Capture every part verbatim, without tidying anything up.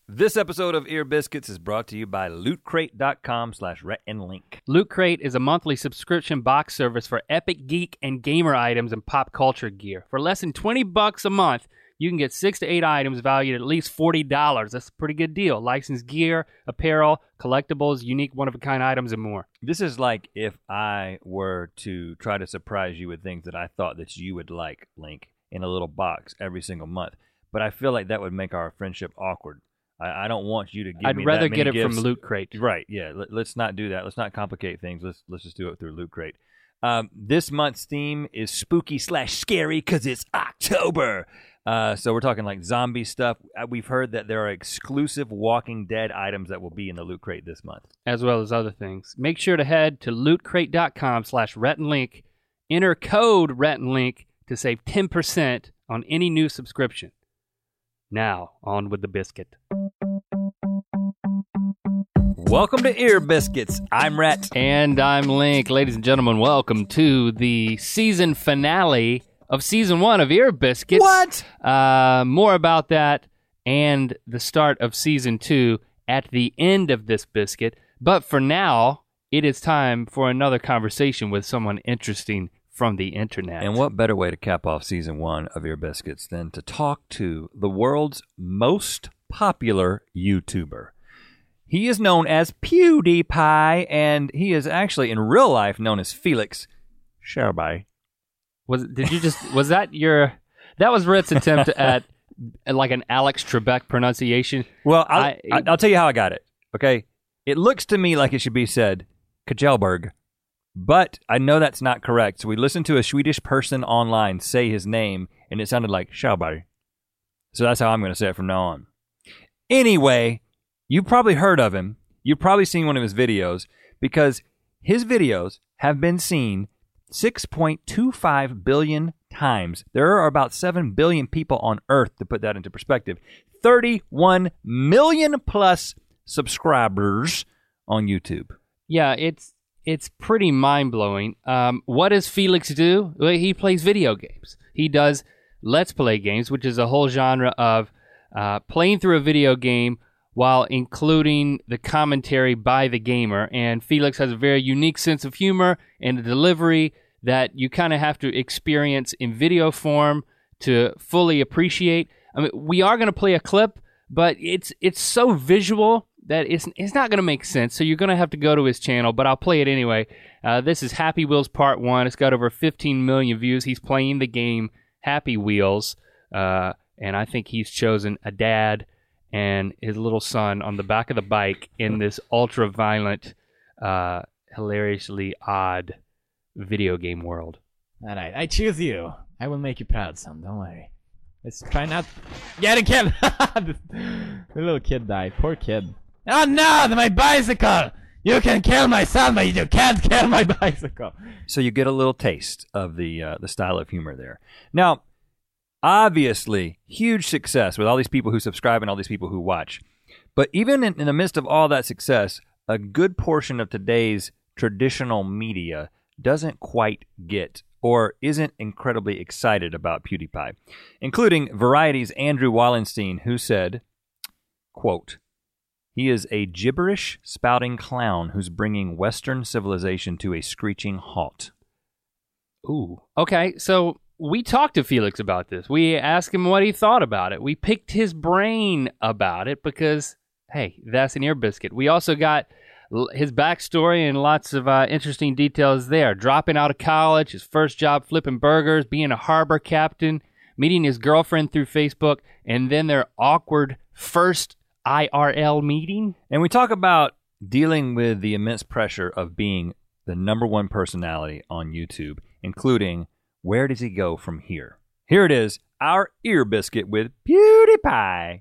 This episode of Ear Biscuits is brought to you by lootcrate.com slash Rhett and Link. Loot Crate is a monthly subscription box service for epic geek and gamer items and pop culture gear. For less than twenty bucks a month, you can get six to eight items valued at at least forty dollars. That's a pretty good deal. Licensed gear, apparel, collectibles, unique one-of-a-kind items, and more. This is like if I were to try to surprise you with things that I thought that you would like, Link, in a little box every single month. But I feel like that would make our friendship awkward. I, I don't want you to give I'd me rather that many get it gifts. from Loot Crate. Right, yeah. Let, let's not do that. Let's not complicate things. Let's let's just do it through Loot Crate. Um, this month's theme is spooky slash scary because it's October. Uh, so we're talking like zombie stuff. We've heard that there are exclusive Walking Dead items that will be in the Loot Crate this month. As well as other things. Make sure to head to lootcrate.com slash Rhett and Link. Enter code Rhett and Link to save ten percent on any new subscription. Now, on with the biscuit. Welcome to Ear Biscuits. I'm Rhett. And I'm Link. Ladies and gentlemen, welcome to the season finale of season one of Ear Biscuits. What? Uh, more about that and the start of season two at the end of this biscuit. But for now, it is time for another conversation with someone interesting from the internet. And what better way to cap off season one of Ear Biscuits than to talk to the world's most popular YouTuber. He is known as PewDiePie, and he is actually in real life known as Felix Sherby. Was did you just was that your that was Rhett's attempt at like an Alex Trebek pronunciation? Well, I'll, I, I, I'll tell you how I got it. Okay, it looks to me like it should be said Kjellberg, but I know that's not correct. So we listened to a Swedish person online say his name, and it sounded like Sherby. So that's how I'm going to say it from now on. Anyway, you've probably heard of him. You've probably seen one of his videos because his videos have been seen six point two five billion times. There are about seven billion people on Earth, to put that into perspective. thirty-one million plus subscribers on YouTube. Yeah, it's it's pretty mind-blowing. Um, what does Felix do? Well, he plays video games. He does Let's Play games, which is a whole genre of uh, playing through a video game while including the commentary by the gamer. And Felix has a very unique sense of humor and a delivery that you kind of have to experience in video form to fully appreciate. I mean, we are going to play a clip, but it's it's so visual that it's it's not going to make sense. So you're going to have to go to his channel, but I'll play it anyway. Uh, this is Happy Wheels Part one. It's got over fifteen million views. He's playing the game Happy Wheels, uh, and I think he's chosen a dad and his little son on the back of the bike in this ultra-violent, uh, hilariously odd video game world. All right, I choose you. I will make you proud, son. Don't worry. Let's try not... Get a kid! the, the little kid died. Poor kid. Oh no! My bicycle! You can kill my son, but you can't kill my bicycle. So you get a little taste of the uh, the style of humor there. Now, obviously, huge success with all these people who subscribe and all these people who watch. But even in, in the midst of all that success, a good portion of today's traditional media doesn't quite get or isn't incredibly excited about PewDiePie, including Variety's Andrew Wallenstein, who said, quote, "He is a gibberish spouting clown who's bringing Western civilization to a screeching halt." Ooh. Okay, so we talked to Felix about this. We asked him what he thought about it. We picked his brain about it because, hey, that's an Ear Biscuit. We also got his backstory and lots of uh, interesting details there. Dropping out of college, his first job flipping burgers, being a harbor captain, meeting his girlfriend through Facebook, and then their awkward first I R L meeting. And we talk about dealing with the immense pressure of being the number one personality on YouTube, including where does he go from here? Here it is, our Ear Biscuit with PewDiePie.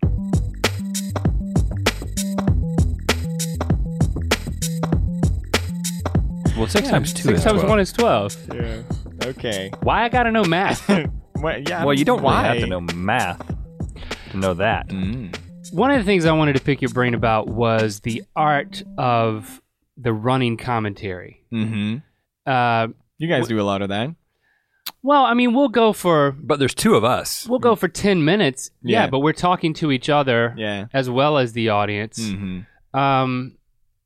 Well, six Yeah, times two Six is times twelve. one is twelve. Yeah. Okay. Why I gotta know math? Well, yeah, Well, you don't why? really have to know math to know that. Mm. One of the things I wanted to pick your brain about was the art of the running commentary. Mm-hmm. Uh, You guys do a lot of that. Well, I mean, we'll go for But there's two of us. we'll go for ten minutes. Yeah, Yeah. but we're talking to each other Yeah. as well as the audience. Mm-hmm. Um,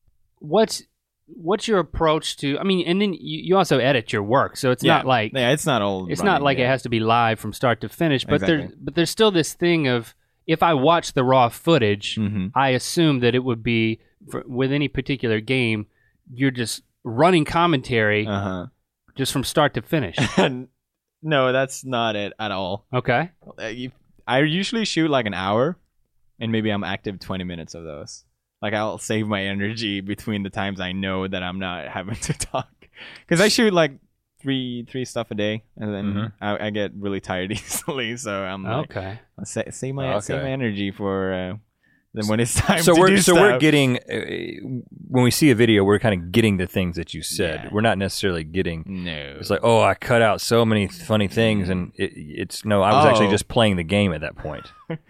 what's what's your approach to? I mean, and then you, you also edit your work, so it's Yeah. not like Yeah, it's not all. it's running, not like yeah. it has to be live from start to finish. But there's Exactly. but there's still this thing of if I watch the raw footage, Mhm. I assume that it would be for, with any particular game, you're just running commentary Uh just from start to finish. huh. No, that's not it at all. Okay. Uh, you- I usually shoot like an hour, and maybe I'm active twenty minutes of those. Like I'll save my energy between the times I know that I'm not having to talk, because I shoot like three three stuff a day, and then Mhm. I, I get really tired easily. So I'm like, Okay. I'll sa- save my Okay. save my energy for uh, then when it's time So to we're do so stuff. we're getting uh, when we see a video, we're kind of getting the things that you said. Yeah. We're not necessarily getting. no. It's like, oh, I cut out so many funny things, and it, it's no. I was actually Oh. just playing the game at that point.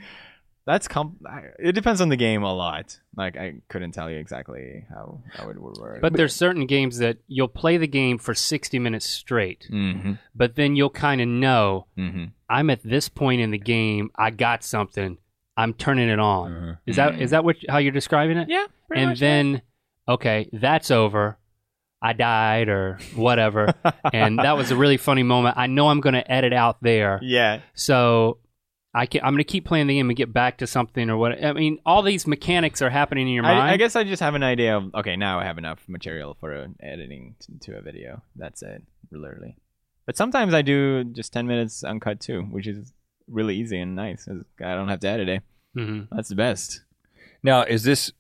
That's com- it depends on the game a lot. Like I couldn't tell you exactly how how it would work. But there's certain games that you'll play the game for sixty minutes straight, mm-hmm. but then you'll kind of know Mm-hmm. I'm at this point in the game. I got something. I'm turning it on. Uh-huh. Is that is that what how you're describing it? Yeah. pretty And much, then, okay, that's over. I died or whatever, and that was a really funny moment. I know I'm going to edit out there, yeah. so I can, I'm going to keep playing the game and get back to something or what. I mean, all these mechanics are happening in your mind. I, I guess I just have an idea of okay, now I have enough material for uh, editing t- to a video. That's it, literally. But sometimes I do just ten minutes uncut too, which is really easy and nice. 'Cause I don't have to edit it. hmm That's the best. Now, is this,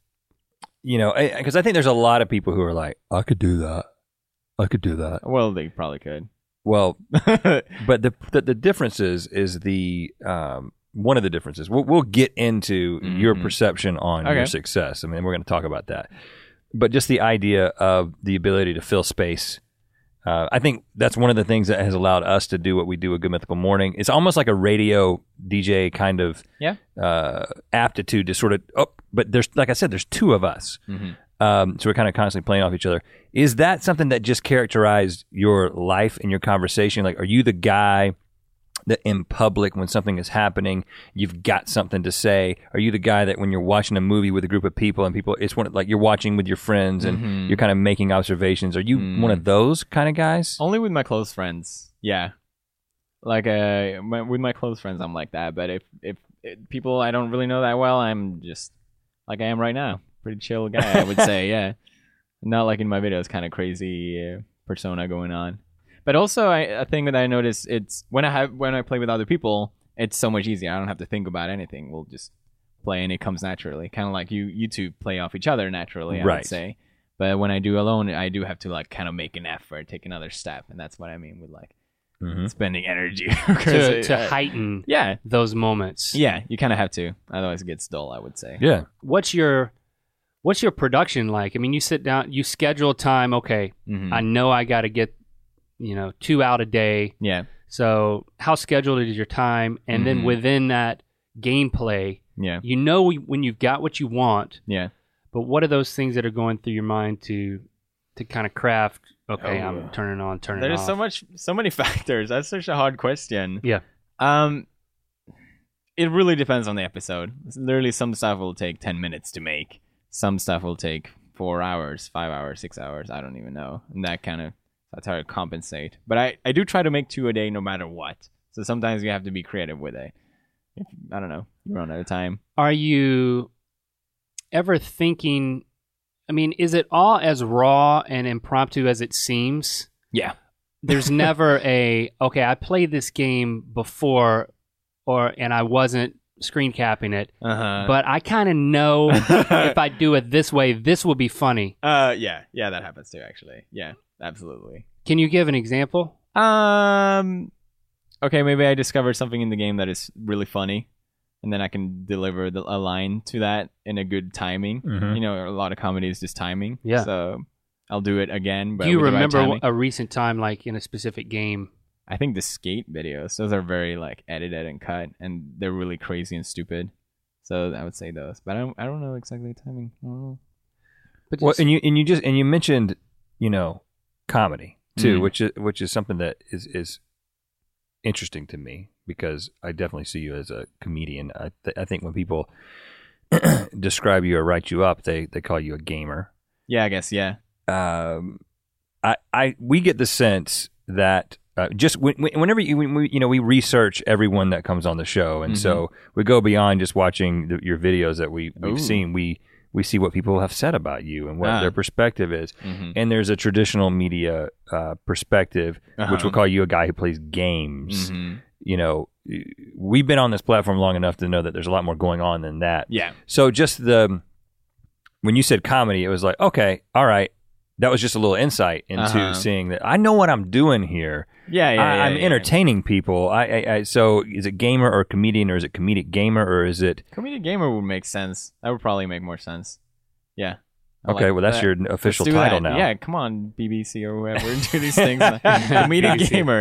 you know, because I think there's a lot of people who are like, I could do that. I could do that. Well, they probably could. Well, but the the, the difference is is the um, one of the differences. We'll, we'll get into your Mhm. perception on your Okay. success. I mean, we're going to talk about that. But just the idea of the ability to fill space. Uh, I think that's one of the things that has allowed us to do what we do at Good Mythical Morning. It's almost like a radio D J kind of Yeah. uh, aptitude to sort of, oh, but there's, like I said, there's two of us. Mm-hmm. Um, so we're kind of constantly playing off each other. Is that something that just characterized your life and your conversation? Like, are you the guy that in public, when something is happening, you've got something to say? Are you the guy that when you're watching a movie with a group of people and people, it's one like you're watching with your friends and Mhm. you're kind of making observations? Are you Mm. one of those kind of guys? Only with my close friends. Yeah. Like uh, my, with my close friends, I'm like that. But if if it, people I don't really know that well, I'm just like I am right now. Pretty chill guy, I would say. Yeah. Not like in my videos, kind of crazy uh, persona going on. But also, I, a thing that I notice, it's when I have when I play with other people, it's so much easier. I don't have to think about anything. We'll just play, and it comes naturally. Kind of like you, you two play off each other naturally. I Right. would say. But when I do alone, I do have to like kind of make an effort, take another step, and that's what I mean with like Mm-hmm. spending energy to, to uh, heighten Yeah, those moments. yeah, you kind of have to. Otherwise, it gets dull. I would say. Yeah. What's your What's your production like? I mean, you sit down, you schedule time. Okay, Mhm. I know I got to get, you know, two out a day. Yeah, So how scheduled is your time? And then Mhm. within that gameplay, yeah, you know when you've got what you want. yeah. But what are those things that are going through your mind to to kind of craft? Okay, Oh. I'm turning on, turning There's off. so much, so many factors. That's such a hard question. Yeah. Um, it really depends on the episode. Literally, some stuff will take ten minutes to make. Some stuff will take four hours, five hours, six hours. I don't even know. And that kind of that's how to compensate. But I, I do try to make two a day, no matter what. So sometimes you have to be creative with it. If, I don't know. You run out of time. Are you ever thinking? I mean, is it all as raw and impromptu as it seems? Yeah. There's never a okay. I played this game before, or and I wasn't screen capping it, Uh huh. but I kind of know if I do it this way, this will be funny. Uh, yeah, yeah, that happens too. Actually, yeah, absolutely. Can you give an example? Um, okay, maybe I discovered something in the game that is really funny, and then I can deliver the, a line to that in a good timing. Mhm. You know, a lot of comedy is just timing. Yeah. So I'll do it again. But do you with the right remember timing. a recent time, like in a specific game? I think the skate videos, those are very like edited and cut, and they're really crazy and stupid. So I would say those, but I don't, I don't know exactly the timing. I don't know. But Well, just- and you and you just and you mentioned, you know, comedy too, Mhm. which is which is something that is is interesting to me because I definitely see you as a comedian. I, th- I think when people describe you or write you up, they, they call you a gamer. Yeah, I guess. Yeah. Um, I, I we get the sense that uh, just when, whenever you we, you know we research everyone that comes on the show, and mm-hmm. so we go beyond just watching the, your videos that we we've Ooh. seen. We we see what people have said about you and what ah. their perspective is. Mm-hmm. And there's a traditional media uh, perspective, uh-huh. which will call you a guy who plays games. Mm-hmm. You know, we've been on this platform long enough to know that there's a lot more going on than that. Yeah. So just the when you said comedy, it was like, okay, all right. That was just a little insight into uh-huh. seeing that I know what I'm doing here. Yeah, yeah, I, yeah I'm yeah, entertaining yeah. people. I, I, I, so is it gamer or comedian, or is it comedic gamer, or is it comedic gamer? Would make sense. That would probably make more sense. Yeah. I okay, like well that's that. your official title that. now. Yeah, come on, B B C or whoever, do these things. Comedic gamer.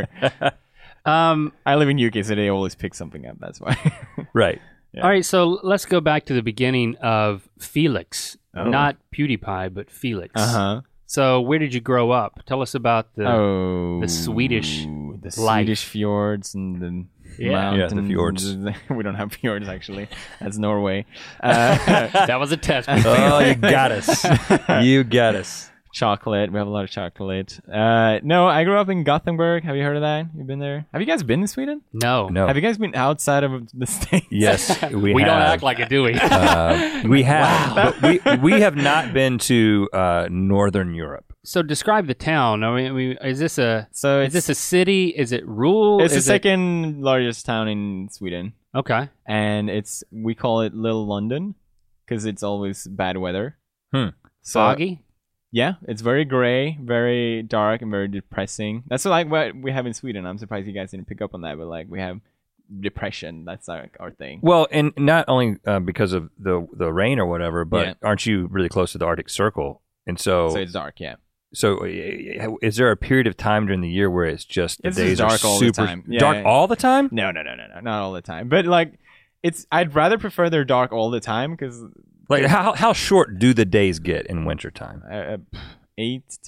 Um, I live in U K, so they always pick something up. That's why. Right. Yeah. All right, so let's go back to the beginning of Felix, oh. not PewDiePie, but Felix. Uh huh. So where did you grow up? Tell us about the oh, the Swedish the life. Swedish fjords and the yeah. mountains. Yeah, the fjords. We don't have fjords actually. That's Norway. Uh, that was a test. Oh, you got us. You got us. Chocolate. We have a lot of chocolate. Uh, no, I grew up in Gothenburg. Have you heard of that? You've been there? Have you guys been in Sweden? No. No. Have you guys been outside of the States? Yes, we, we have. don't act like it, do we? Uh, we have. Wow. But we, we have not been to uh, Northern Europe. So describe the town. I mean, I mean is this a so is this a city? Is it rural? It's is the second it... largest town in Sweden. Okay. And it's we call it Little London because it's always bad weather. Hmm. So, foggy? Yeah, it's very gray, very dark, and very depressing. That's like what we have in Sweden. I'm surprised you guys didn't pick up on that, but like we have depression. That's like our thing. Well, and not only uh, because of the the rain or whatever, but yeah. aren't you really close to the Arctic Circle? And so, so it's dark. Yeah. So, is there a period of time during the year where it's just the it's days just dark are all super the time? Yeah, dark yeah. all the time? No, no, no, no, no, not all the time. But like, it's I'd rather prefer they're dark all the time because like how how short do the days get in wintertime? Uh, eight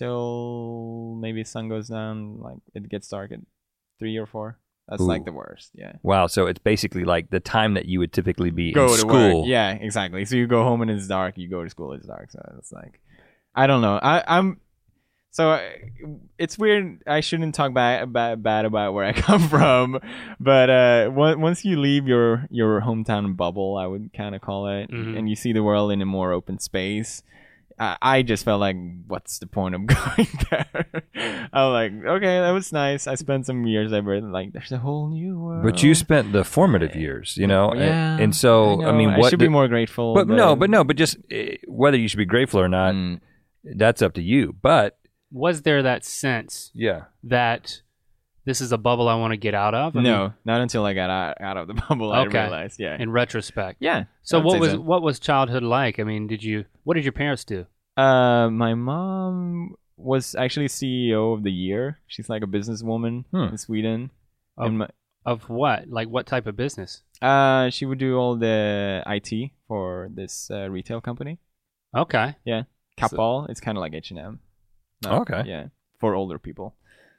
till maybe sun goes down. Like it gets dark at three or four. That's Ooh. like the worst. Yeah. Wow. So it's basically like the time that you would typically be go in to school. Work. Yeah, exactly. So you go home and it's dark. You go to school, it's dark. So it's like, I don't know. I, I'm. So uh, it's weird. I shouldn't talk bad, bad, bad about where I come from, but uh, once you leave your, your hometown bubble, I would kind of call it, mm-hmm. and you see the world in a more open space, I, I just felt like, what's the point of going there? I was like, okay, that was nice. I spent some years there, but like, there's a whole new world. But you spent the formative years, you know, yeah, and, and so I, I mean, I what should the, be more grateful. But, but no, but no, but just uh, whether you should be grateful or not, mm. that's up to you. But was there that sense yeah. that this is a bubble I want to get out of? I no, mean, not until I got out, out of the bubble okay. I realized. Yeah. In retrospect. Yeah. So what was so. what was childhood like? I mean, did you what did your parents do? Uh, my mom was actually C E O of the year. She's like a businesswoman hmm. in Sweden. Of, my, of what? Like what type of business? Uh, she would do all the I T for this uh, retail company. Okay. Yeah. Kappahl. So, it's kind of like H and M. No, okay. Yeah, for older people.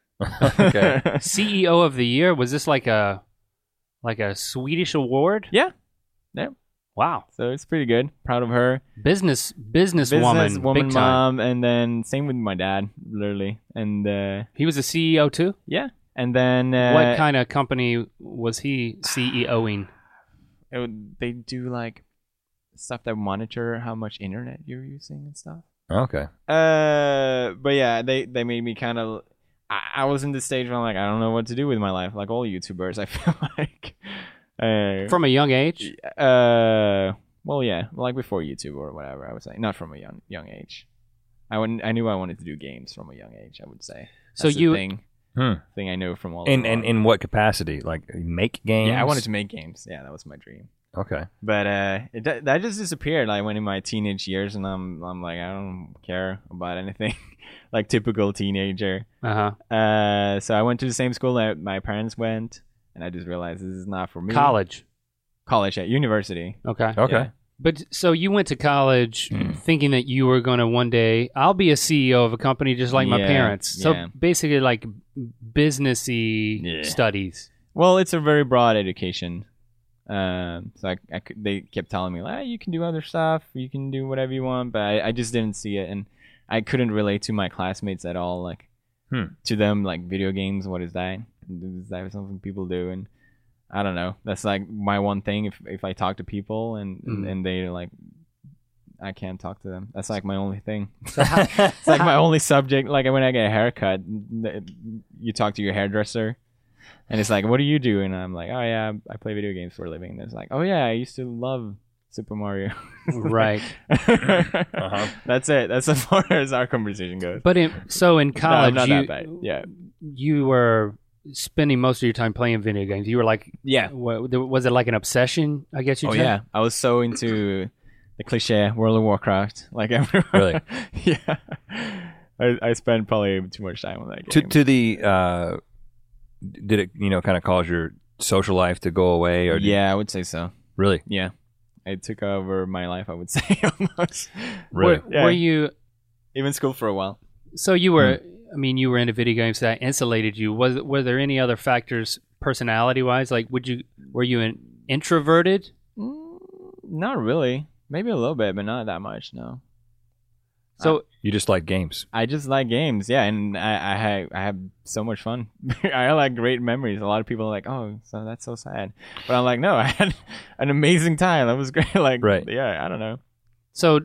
Okay. C E O of the year, was this like a like a Swedish award? Yeah. Yeah. Wow. So it's pretty good. Proud of her. Business business, business woman, woman big mom, time. and then same with my dad, literally. And uh, he was a C E O too? Yeah. And then uh, what kind of company was he CEOing? It would, they do like stuff that monitor how much internet you're using and stuff. Okay. Uh, but yeah, they, they made me kind of. I, I was in the stage where I'm like, I don't know what to do with my life, like all YouTubers. I feel like. Uh, from a young age. Uh, well, yeah, like before YouTube or whatever. I would say not from a young young age. I wouldn't, I knew I wanted to do games from a young age. I would say. That's so you the thing, hmm. thing I know from all. In in in what capacity? Like make games? Yeah, I wanted to make games. Yeah, that was my dream. Okay. But uh, it, that just disappeared. I went in my teenage years, and I'm I'm like, I don't care about anything, like typical teenager. Uh-huh. Uh So I went to the same school that my parents went, and I just realized this is not for me. College. College at university. Okay. Okay. Yeah. But so you went to college mm. thinking that you were going to one day, I'll be a C E O of a company just like my yeah, parents. So yeah. basically like businessy yeah. studies. Well, it's a very broad education. Um, so I, I could, they kept telling me, like, you can do other stuff, you can do whatever you want, but I, I just didn't see it, and I couldn't relate to my classmates at all. Like, Hmm. to them, like, video games, what is that? Is that something people do? And I don't know. That's like my one thing. If if I talk to people and Mm. and they like, I can't talk to them. That's like my only thing. So how, It's like my only subject. Like when I get a haircut, you talk to your hairdresser, and it's like, "What do you do?" And I'm like, "Oh yeah, I play video games for a living." And it's like, "Oh yeah, I used to love Super Mario." right. Uh-huh. That's it. That's as far as our conversation goes. But in, so in No, college, not you that bad. Yeah, you were spending most of your time playing video games. You were like, yeah. what, was it like an obsession? I guess you. Oh said? yeah, I was so into the cliche World of Warcraft. Like everyone. Really? Yeah. I I spent probably too much time on that To game. to the uh, did it you know kind of cause your social life to go away or did- Yeah, I would say so. really Yeah, it took over my life. I would say almost. really Were, Yeah. were you? Even school for a while. So you were. I mean, you were into video games that insulated you. Was were there any other factors, personality wise? Like, would you were you an introverted? Mm, not really. Maybe a little bit, but not that much. No. So you just like games. I just like games, yeah, and I I have I have so much fun. I have like great memories. A lot of people are like, "Oh, so that's so sad," but I'm like, "No, I had an amazing time. That was great." Like, Right. yeah, I don't know. so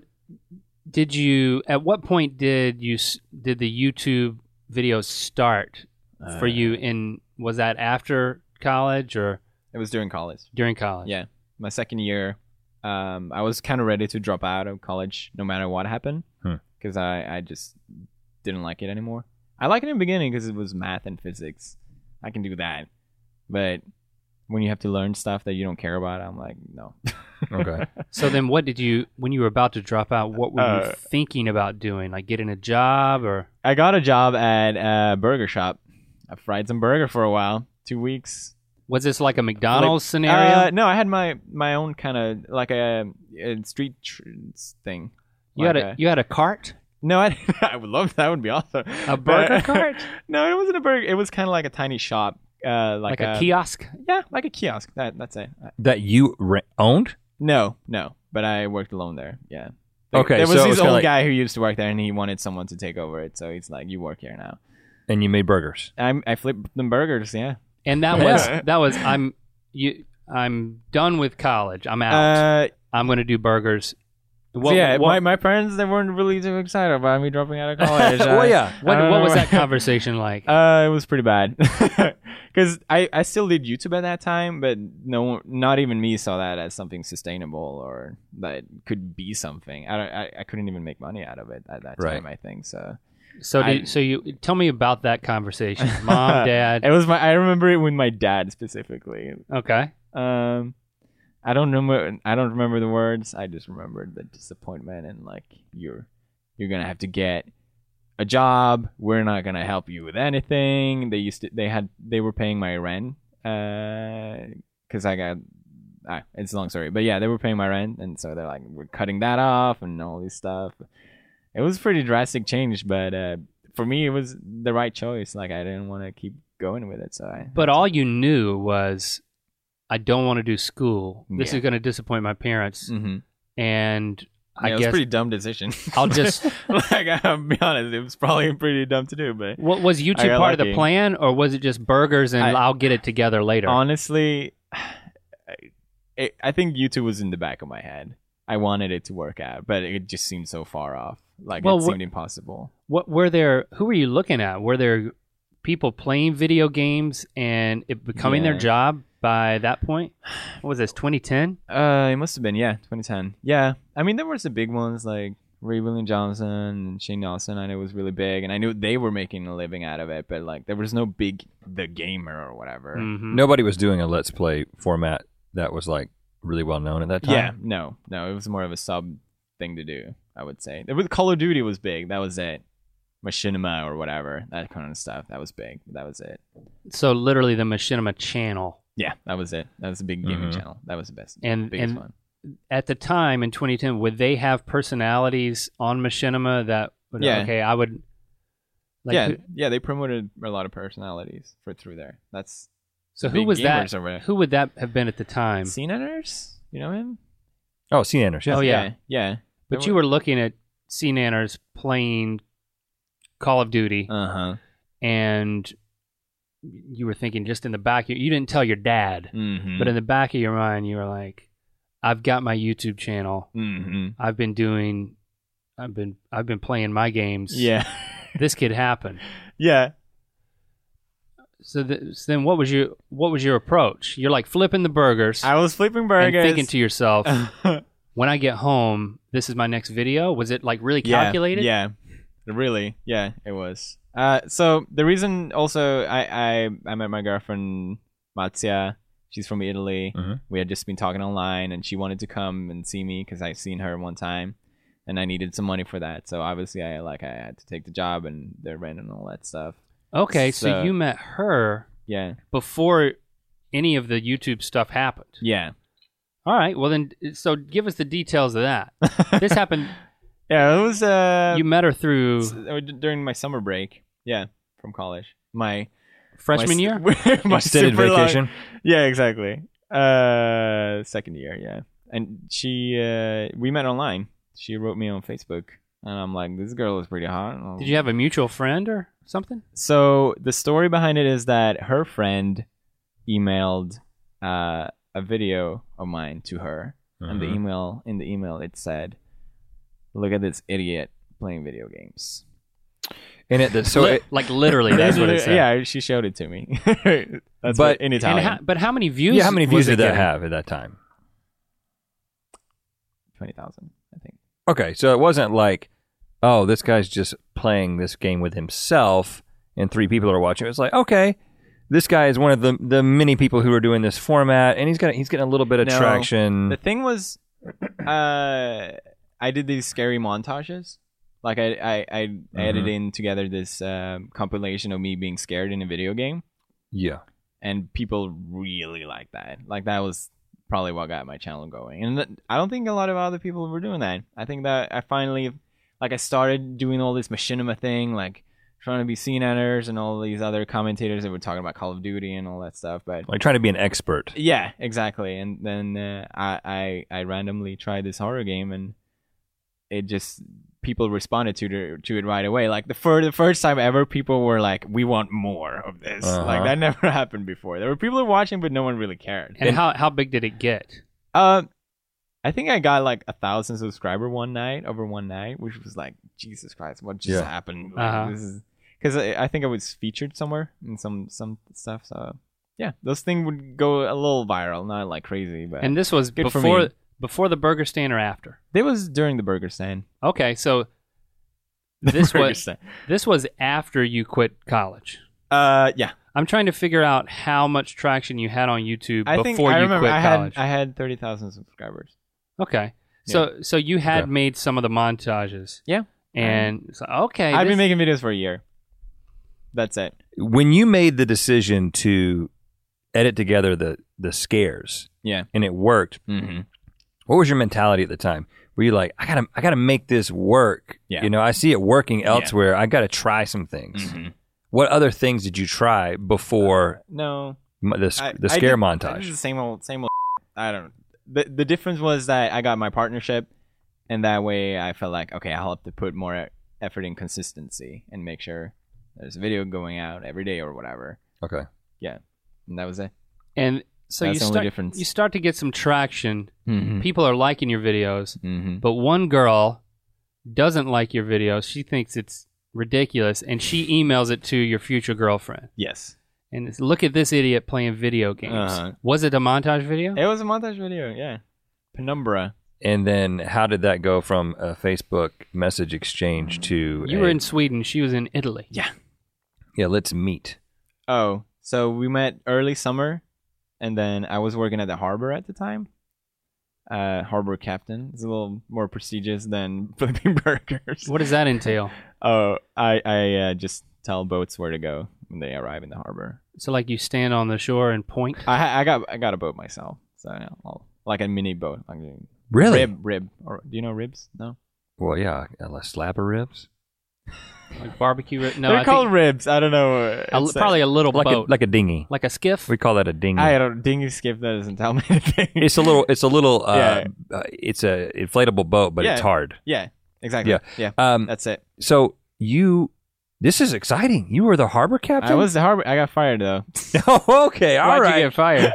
did you? At what point did you s- did the YouTube videos start for Uh, you? In was that after college or It was during college. during college? Yeah, my second year. Um, I was kind of ready to drop out of college, no matter what happened, Hmm. because I I just didn't like it anymore. I liked it in the beginning because it was math and physics. I can do that, but when you have to learn stuff that you don't care about, I'm like, no. Okay. So then, what did you when you were about to drop out? What were you Uh, thinking about doing? Like getting a job or? I got a job at a burger shop. I fried some burger for a while, two weeks. Was this like a McDonald's scenario? Uh, no, I had my my own kind of like a, a street tr- thing. you had Like a you had a cart, No, I, I would love that. Would be awesome. a burger But- cart, No, it wasn't a burger. It was kind of like a tiny shop, uh, like, like a kiosk. Yeah, like a kiosk. That that's it. Uh, That you re- owned? No, no, but I worked alone there. Yeah. There- Okay, There was so it this was kinda old like- guy who used to work there, and he wanted someone to take over it. So he's like, "You work here now." And you made burgers. I I flipped them burgers. Yeah. And that Yeah. was that was I'm you I'm done with college. I'm out. Uh, I'm going to do burgers. so What, yeah. what, my my parents, they weren't really too excited about me dropping out of college. Well, I- yeah. what, I what don't was know. that conversation like? Uh, it was pretty bad because I, I still did YouTube at that time, but no, not even me saw that as something sustainable or that could be something. I don't, I, I couldn't even make money out of it at that Right. time. I think so. so I- did, so you tell me about that conversation. Mom, dad. It was my. I remember it with my dad specifically. Okay. Um, I don't remember. I don't remember the words. I just remembered the disappointment and like you're you're gonna have to get a job. We're not gonna help you with anything. They used to. They had. They were paying my rent. Uh, because I got. Ah, it's a long story, but yeah, they were paying my rent, and so they're like, we're cutting that off and all this stuff. It was a pretty drastic change, but uh, for me, it was the right choice. Like I didn't want to keep going with it, so I. But all you knew was I don't want to do school. This Yeah. is going to disappoint my parents. Mm-hmm. And I Yeah, it was guess a pretty dumb decision. I'll just like I'll be honest, it was probably pretty dumb to do, but what was I YouTube got part of the lucky. plan or was it just burgers and I- I'll get it together later? honestly, I, I think YouTube was in the back of my head. I wanted it to work out, but it just seemed so far off. Like Well, it wh- seemed impossible. What were there? Who were you looking at? Were there people playing video games and it becoming their Yeah. job by that point? What was this? twenty ten? Uh, it must have been yeah, twenty ten. Yeah, I mean there was the big ones like Ray William Johnson and Shane Dawson. I know was really big, and I knew they were making a living out of it. But like there was no big The Gamer or whatever. Mm-hmm. Nobody was doing a Let's Play format that was like really well known at that time. Yeah, no, no, it was more of a sub thing to do. I would say. It was Call of Duty was big. That was it. Machinima or whatever, that kind of stuff. That was big. That was it. So literally the Machinima channel. Yeah, that was it. That was a big gaming Mhm. channel. That was the best. And- biggest and- one. At the time in twenty ten, would they have personalities on Machinima that would, Yeah. okay, I would like yeah, who- yeah. They promoted a lot of personalities for through there. That's So who big was that? gamers over there. Who would that have been at the time? C Nanners? You know him? Oh, C Nanners. Yeah. Oh, yeah. yeah. yeah. But you were looking at C Nanners playing Call of Duty, Uh huh. and you were thinking just in the back, you didn't tell your dad, Mm-hmm. but in the back of your mind, you were like, I've got my YouTube channel. Mm-hmm. I've been doing, I've been, I've been playing my games. Yeah. This could happen. yeah. So, th- so then what was your, what was your approach? You're like flipping the burgers I was flipping and burgers. thinking to yourself, when I get home, this is my next video. Was it like really calculated? Yeah, yeah, really, yeah, it was. Uh, so the reason also I I, I met my girlfriend Marzia. She's from Italy. Mhm. We had just been talking online, and she wanted to come and see me because I seen her one time, and I needed some money for that. So obviously, I like I had to take the job and the rent and all that stuff. Okay, so, So- you met her Yeah, before any of the YouTube stuff happened. yeah, All right, well then, so give us the details of that. This happened. yeah. It was uh You met her through s- uh, d- during my summer break. Yeah, from college. My freshman my, year. my Extended super long- vacation. Yeah, exactly. Uh, second year, yeah. And she, uh, we met online. She wrote me on Facebook, and I'm like, this girl is pretty hot. Did you have a mutual friend or something? So the story behind it is that her friend emailed uh, a video of mine to her, and the Mhm. email in the email it said, "Look at this idiot playing video games." And it, the, so Li- it, like literally, that's what it said. Yeah, she showed it to me. That's But- what, in And Italian. how, but how many views? yeah, how many was views it did that getting? have at that time? twenty thousand, I think. Okay, so it wasn't like, oh, this guy's just playing this game with himself and three people are watching. It was like, okay, this guy is one of the the many people who are doing this format, and he's got he's getting a little bit of No. traction. The thing was, uh, I did these scary montages. Like I, I, I Mm-hmm. edited in together this um, compilation of me being scared in a video game, Yeah, and people really liked that. Like that was probably what got my channel going. And th- I don't think a lot of other people were doing that. I think that I finally, like, I started doing all this machinima thing, like trying to be C Nanners and all these other commentators that were talking about Call of Duty and all that stuff. But like trying to be an expert. yeah, exactly. And then uh, I, I I randomly tried this horror game, and it just people responded to the, to it right away. Like the for the first time ever, people were like, "We want more of this." Uh-huh. Like that never happened before. There were people watching, but no one really cared. And how how big did it get? Uh, I think I got like a thousand subscriber one night over one night, which was like, Jesus Christ, what just Yeah. happened? Like, Uh-huh. This is because I, I think I was featured somewhere in some some stuff. So yeah, those things would go a little viral, not like crazy, but And this was Good for before me. before the burger stand or after? it was during the burger stand. Okay, so The This burger was- stand. this was after you quit college. Uh, yeah. I'm trying to figure out how much traction you had on YouTube I before think you I remember quit I college. had I had thirty thousand subscribers. Okay, so so you had Okay. made some of the montages. Yeah. And so, okay, I've this- been making videos for a year. That's it. When you made the decision to edit together the the scares Yeah. and it worked, Mm-hmm. what was your mentality at the time? Were you like, I gotta I gotta make this work? Yeah. You know, I see it working elsewhere. I gotta try some things. Mm-hmm. What other things did you try before No. m- the, sc- I- the I scare did- I did montage? the same old, same old. I don't. The the difference was that I got my partnership, and that way I felt like okay, I'll have to put more e- effort in consistency and make sure there's a video going out every day or whatever. Okay. And that was it. and so That's you the only start difference. you start to get some traction. Mm-hmm. People are liking your videos, Mm-hmm. but one girl doesn't like your videos. She thinks it's ridiculous, and she emails it to your future girlfriend. Yes. And it's, look at this idiot playing video games. Uh-huh. Was it a montage video? It was a montage video. Yeah. Penumbra. And then how did that go from a Facebook message exchange to You a, were in Sweden. She was in Italy. Yeah. yeah, let's meet. Oh, so we met early summer, and then I was working at the harbor at the time. Uh, harbor captain. It's a little more prestigious than flipping burgers. What does that entail? Oh, I I uh, just tell boats where to go when they arrive in the harbor. So, like, you stand on the shore and point? I ha- I got I got a boat myself, so you know, I'll, like a mini boat. Like a Really? Rib rib. Or do you know ribs? No. Well, yeah, a slab of ribs. Like barbecue ribs? No, They're I called think ribs. I don't know. a, It's probably a little like a boat, like a dinghy. like a skiff. We call that a dinghy. I don't. Dingy skip that doesn't tell me anything. It's a little. It's a little. Uh, Yeah. uh, it's a inflatable boat, but Yeah. it's hard. yeah, exactly. Yeah. Yeah, Um. that's it. So you. This is exciting. You were the harbor captain. I was the harbor. I got fired though. Oh, okay. All Why'd right. you get fired?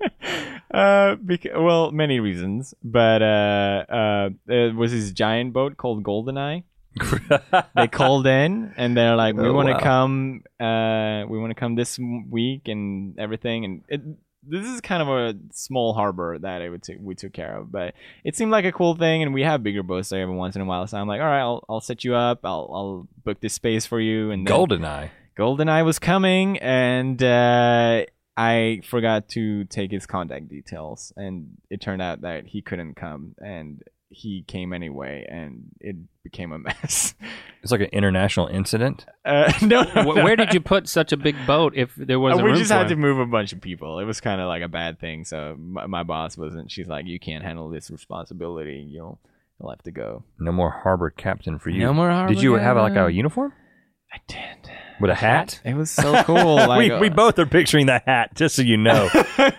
uh, because, well, many reasons, but uh, uh, it was this giant boat called Goldeneye. They called in and they're like, "We Oh, want to wow. come. Uh, we want to come this m- week and everything." And it, this is kind of a small harbor that I would t- we took care of, but it seemed like a cool thing. And we have bigger boats there every once in a while, so I'm like, "All right, I'll I'll set you up. I'll I'll book this space for you." And then Goldeneye. Goldeneye was coming, and uh, I forgot to take his contact details, and it turned out that he couldn't come, and he came anyway, and it became a mess. It's like an international incident. Uh, no, no, Wh- no. Where did you put such a big boat if there was Uh, a we room just for had to him? move a bunch of people. It was kind of like a bad thing. So my, my boss wasn't. She's like, "You can't handle this responsibility. You'll you'll have to go." No more harbor captain for you. No more harbor Did you have like a captain. uniform I did. with a hat? It was so cool. Like, we we both are picturing the hat, just so you know.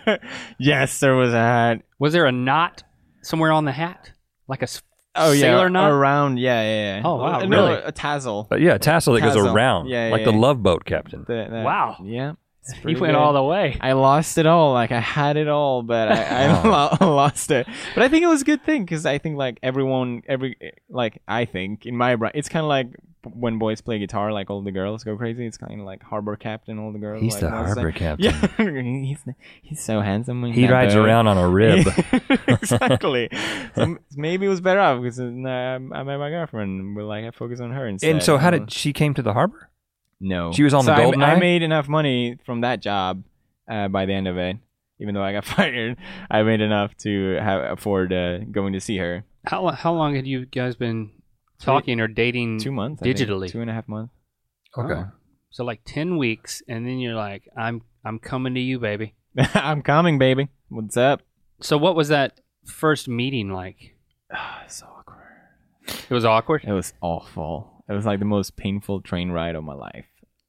yes, there was a hat. Was there a knot somewhere on the hat, like a s- Oh yeah, sailor knot? around. Yeah, yeah, yeah. Oh, wow, No, really? a tassel. But yeah, a tassel that goes Tassel. around, Yeah, yeah, like the yeah. Love Boat captain. The- that- Wow. Yeah. it's He pretty went good. all the way. I lost it all. Like I had it all, but I, I lo- lost it. But I think it was a good thing because I think like everyone, every like I think in my brain, it's kind of like when boys play guitar, like all the girls go crazy. It's kind of like harbor captain, all the girls. He's like, the want to harbor say- captain. Yeah, he's he's so handsome. in He that rides boat. around on a rib. exactly. So m- maybe it was better off because uh, I met my girlfriend. We're like I focus on her instead. And so, how did she came to the harbor? No. She was on so the I- Goldeneye? I, made enough money from that job uh, by the end of it. Even though I got fired, I made enough to have, afford uh, going to see her. How lo- how long had you guys been talking or dating? Two months. I think. Digitally. Two and a half months. Okay. Oh. So like ten weeks, and then you're like, I'm I'm coming to you, baby. I'm coming, baby. What's up? So what was that first meeting like? so awkward. It was awkward. It was awful. It was like the most painful train ride of my life.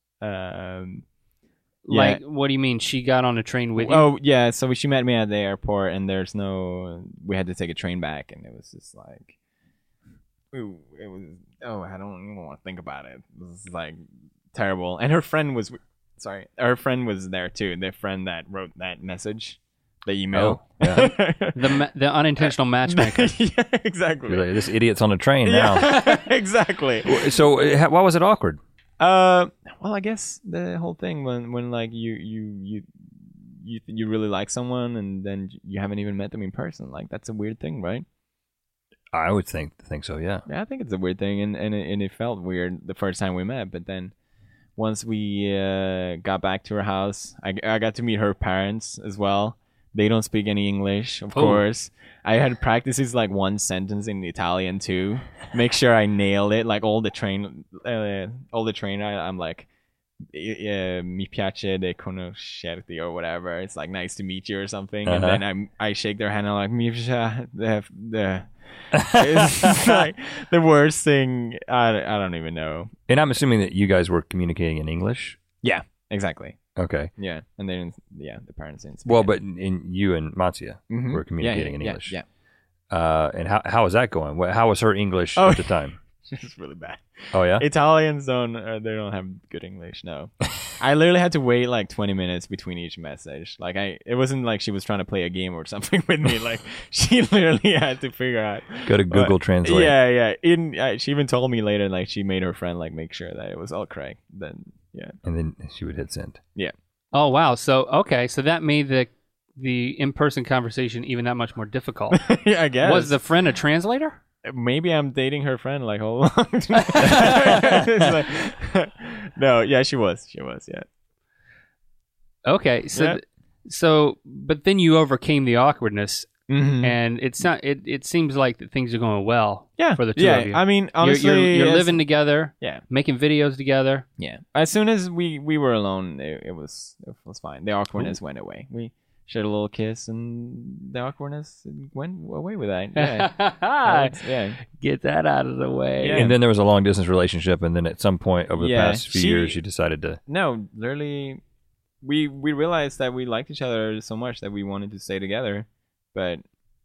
Um, yeah. Like, what do you mean? She got on a train with you? Oh yeah, so she met me at the airport, and there's no. We had to take a train back, and it was just like, ooh, it was. Oh, I don't even want to think about it. It was like terrible. And her friend was, sorry, her friend was there too. The friend that wrote that message, the email. Oh, yeah. The ma- the unintentional matchmaker. yeah, exactly. You're like, this idiot's on a train now. Yeah, exactly. So, uh, how- why was it awkward? Uh, well, I guess the whole thing when when like you you you you you really like someone and then you haven't even met them in person, like that's a weird thing, right? I would think think so. Yeah. Yeah, I think it's a weird thing, and and it, and it felt weird the first time we met, but then once we uh, got back to her house, I I got to meet her parents as well. They don't speak any English, of Oh. course. I had practices like one sentence in Italian too. Make sure I nail it. Like all the train, uh, all the train. I, I'm like, uh, mi piace de conoscerti or whatever. It's like nice to meet you or something. And Uh-huh. then I'm I shake their hand. I'm like mi piace the the. It's like the worst thing. I I don't even know. And I'm assuming that you guys were communicating in English. Yeah, exactly. Okay. Yeah, and then yeah, the parents didn't. speak Well, it. but in you and Matsuya Mhm. were communicating yeah, in yeah, English. Yeah, Uh, and how how was that going? What, how was her English Oh. at the time? yeah. It's really bad. Oh yeah. Italians don't. Uh, they don't have good English. No, I literally had to wait like twenty minutes between each message. Like I, it wasn't like she was trying to play a game or something with me. Like she literally had to figure out. Go to Google what- Translate. Yeah, yeah. In uh, she even told me later, like she made her friend like make sure that it was all correct. Then yeah, And then she would hit send. Oh wow. So okay. So that made the the in person conversation even that much more difficult. yeah. I guess Was the friend a translator? maybe I'm dating her friend like hold on. It's like- no, yeah, she was. She was. Yeah. Okay. So Yeah. th- so but then you overcame the awkwardness, Mm-hmm. and it's not. It it seems like that things are going well. Yeah, for the two yeah. of you. I mean, You're- honestly, you're, you're as- living together, Yeah, making videos together. yeah. As soon as we we were alone, it, it was it was fine. The awkwardness went away. We shared a little kiss, and the awkwardness went away with that. Yeah, that was- yeah. Get that out of the way. Yeah. And then there was a long distance relationship, and then at some point over the Yeah, past few she- years, you decided to. No, literally, we we realized that we liked each other so much that we wanted to stay together, but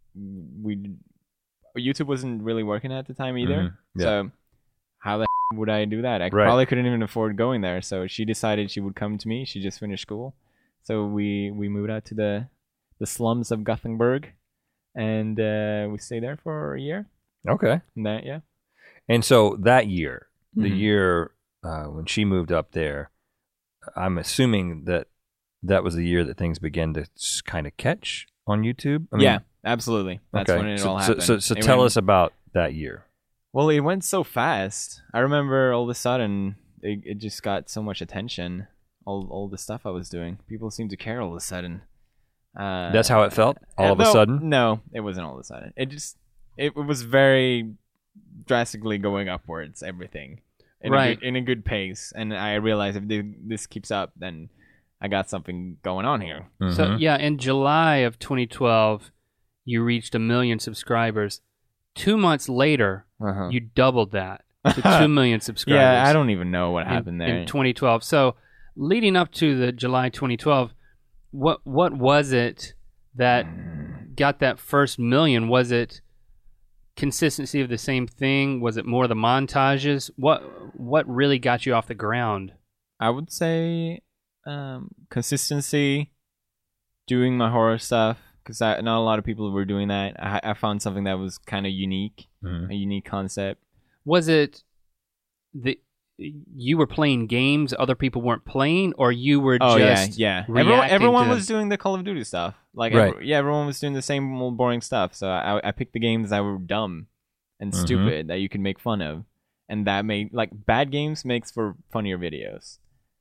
we YouTube wasn't really working at the time either. Mhm, yeah. So how the would I do that? I Right. probably couldn't even afford going there. So she decided she would come to me. She just finished school, so we we moved out to the the slums of Gothenburg, and uh, we stayed there for a year. Okay. And that yeah. And so that year, the Mhm. year uh, when she moved up there, I'm assuming that that was the year that things began to kind of catch on YouTube. I mean, yeah, absolutely. That's okay. when it so, all so- happened. So, so It tell went- us about that year. Well, it went so fast. I remember all of a sudden it, it just got so much attention. All all the stuff I was doing, people seemed to care all of a sudden. Uh, That's how it felt, all uh, of a no, sudden? No, it wasn't all of a sudden. It just it, it was very drastically going upwards. Everything, in Right. a good, in a good pace, and I realized if thi- this keeps up, then I got something going on here. So Mhm. yeah, in July of twenty twelve, you reached a million subscribers. Two months later, Uh-huh. you doubled that to two million subscribers. Yeah, I don't even know what in- happened there. in twenty twelve. So, leading up to the July twenty twelve, what what was it that got that first million? Was it consistency of the same thing? Was it more the montages? What what really got you off the ground? I would say um, consistency, doing my horror stuff, because not a lot of people were doing that. I, I found something that was kind of unique, Mhm. a unique concept. Was it the you were playing games other people weren't playing, or you were Oh just yeah, yeah. Everyone, reacting everyone to- was doing the Call of Duty stuff. Like, Right. every- yeah, everyone was doing the same old boring stuff. So I, I picked the games that were dumb and Mhm. stupid that you could make fun of, and that made like bad games makes for funnier videos.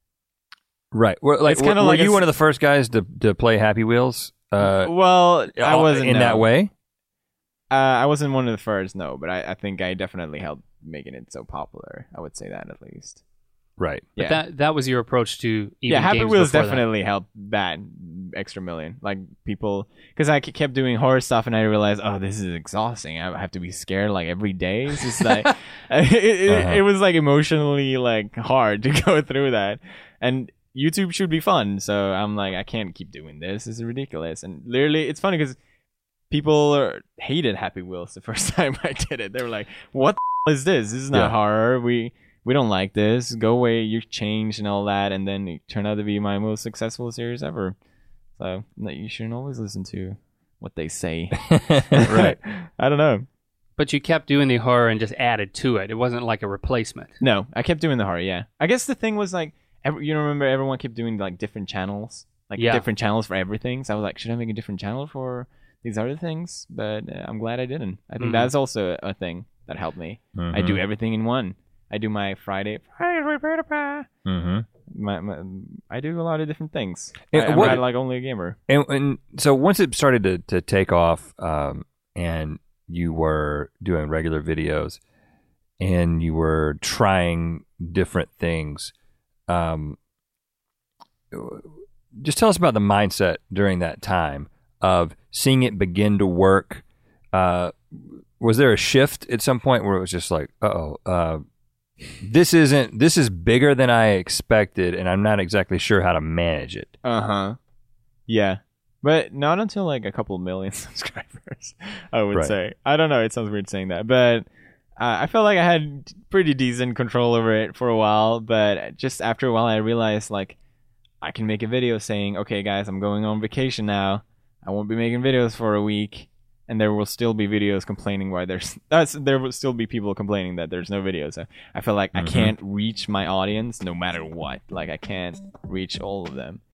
Right. Well, like, It's kinda were, like were a you s- one of the first guys to, to play Happy Wheels? Uh, well, I wasn't in no. that way. Uh, I wasn't one of the first, no, but I, I think I definitely helped making it so popular. I would say that at least. Right. But Yeah, that that was your approach to even yeah. Happy games Wheels before that. definitely helped that extra million. Like people, because I k- kept doing horror stuff, and I realized, oh, this is exhausting. I have to be scared like every day. It's just like it, it, Uh-huh. it was like emotionally like hard to go through that, and YouTube should be fun. So I'm like, I can't keep doing this. This is ridiculous. And literally, it's funny because people are, hated Happy Wheels the first time I did it. They were like, "What the is this? This is not Yeah. horror. We we don't like this. Go away. You changed and all that." And then it turned out to be my most successful series ever. So no, you shouldn't always listen to what they say. Right. I don't know. But you kept doing the horror and just added to it. It wasn't like a replacement. No, I kept doing the horror. Yeah, I guess the thing was like, every, you remember everyone kept doing like different channels, like Yeah. different channels for everything. So I was like, should I make a different channel for these other things? But uh, I'm glad I didn't. I think Mhm. that's also a thing that helped me. I do everything in one. I do my Friday. Mm-hmm. My, my, I do a lot of different things. And I, I'm what- not like only a gamer. And, and so once it started to, to take off, um, and you were doing regular videos, and you were trying different things, um, just tell us about the mindset during that time of seeing it begin to work. Uh, was there a shift at some point where it was just like, uh-oh, uh, this isn't, this is bigger than I expected, and I'm not exactly sure how to manage it. Uh huh. Yeah, but not until like a couple million subscribers. I would Right. say. I don't know. It sounds weird saying that, but uh, I felt like I had pretty decent control over it for a while. But just after a while, I realized like I can make a video saying, "Okay, guys, I'm going on vacation now. I won't be making videos for a week." And there will still be videos complaining why there's that's there will still be people complaining that there's no videos. So I feel like Mhm. I can't reach my audience no matter what. Like I can't reach all of them.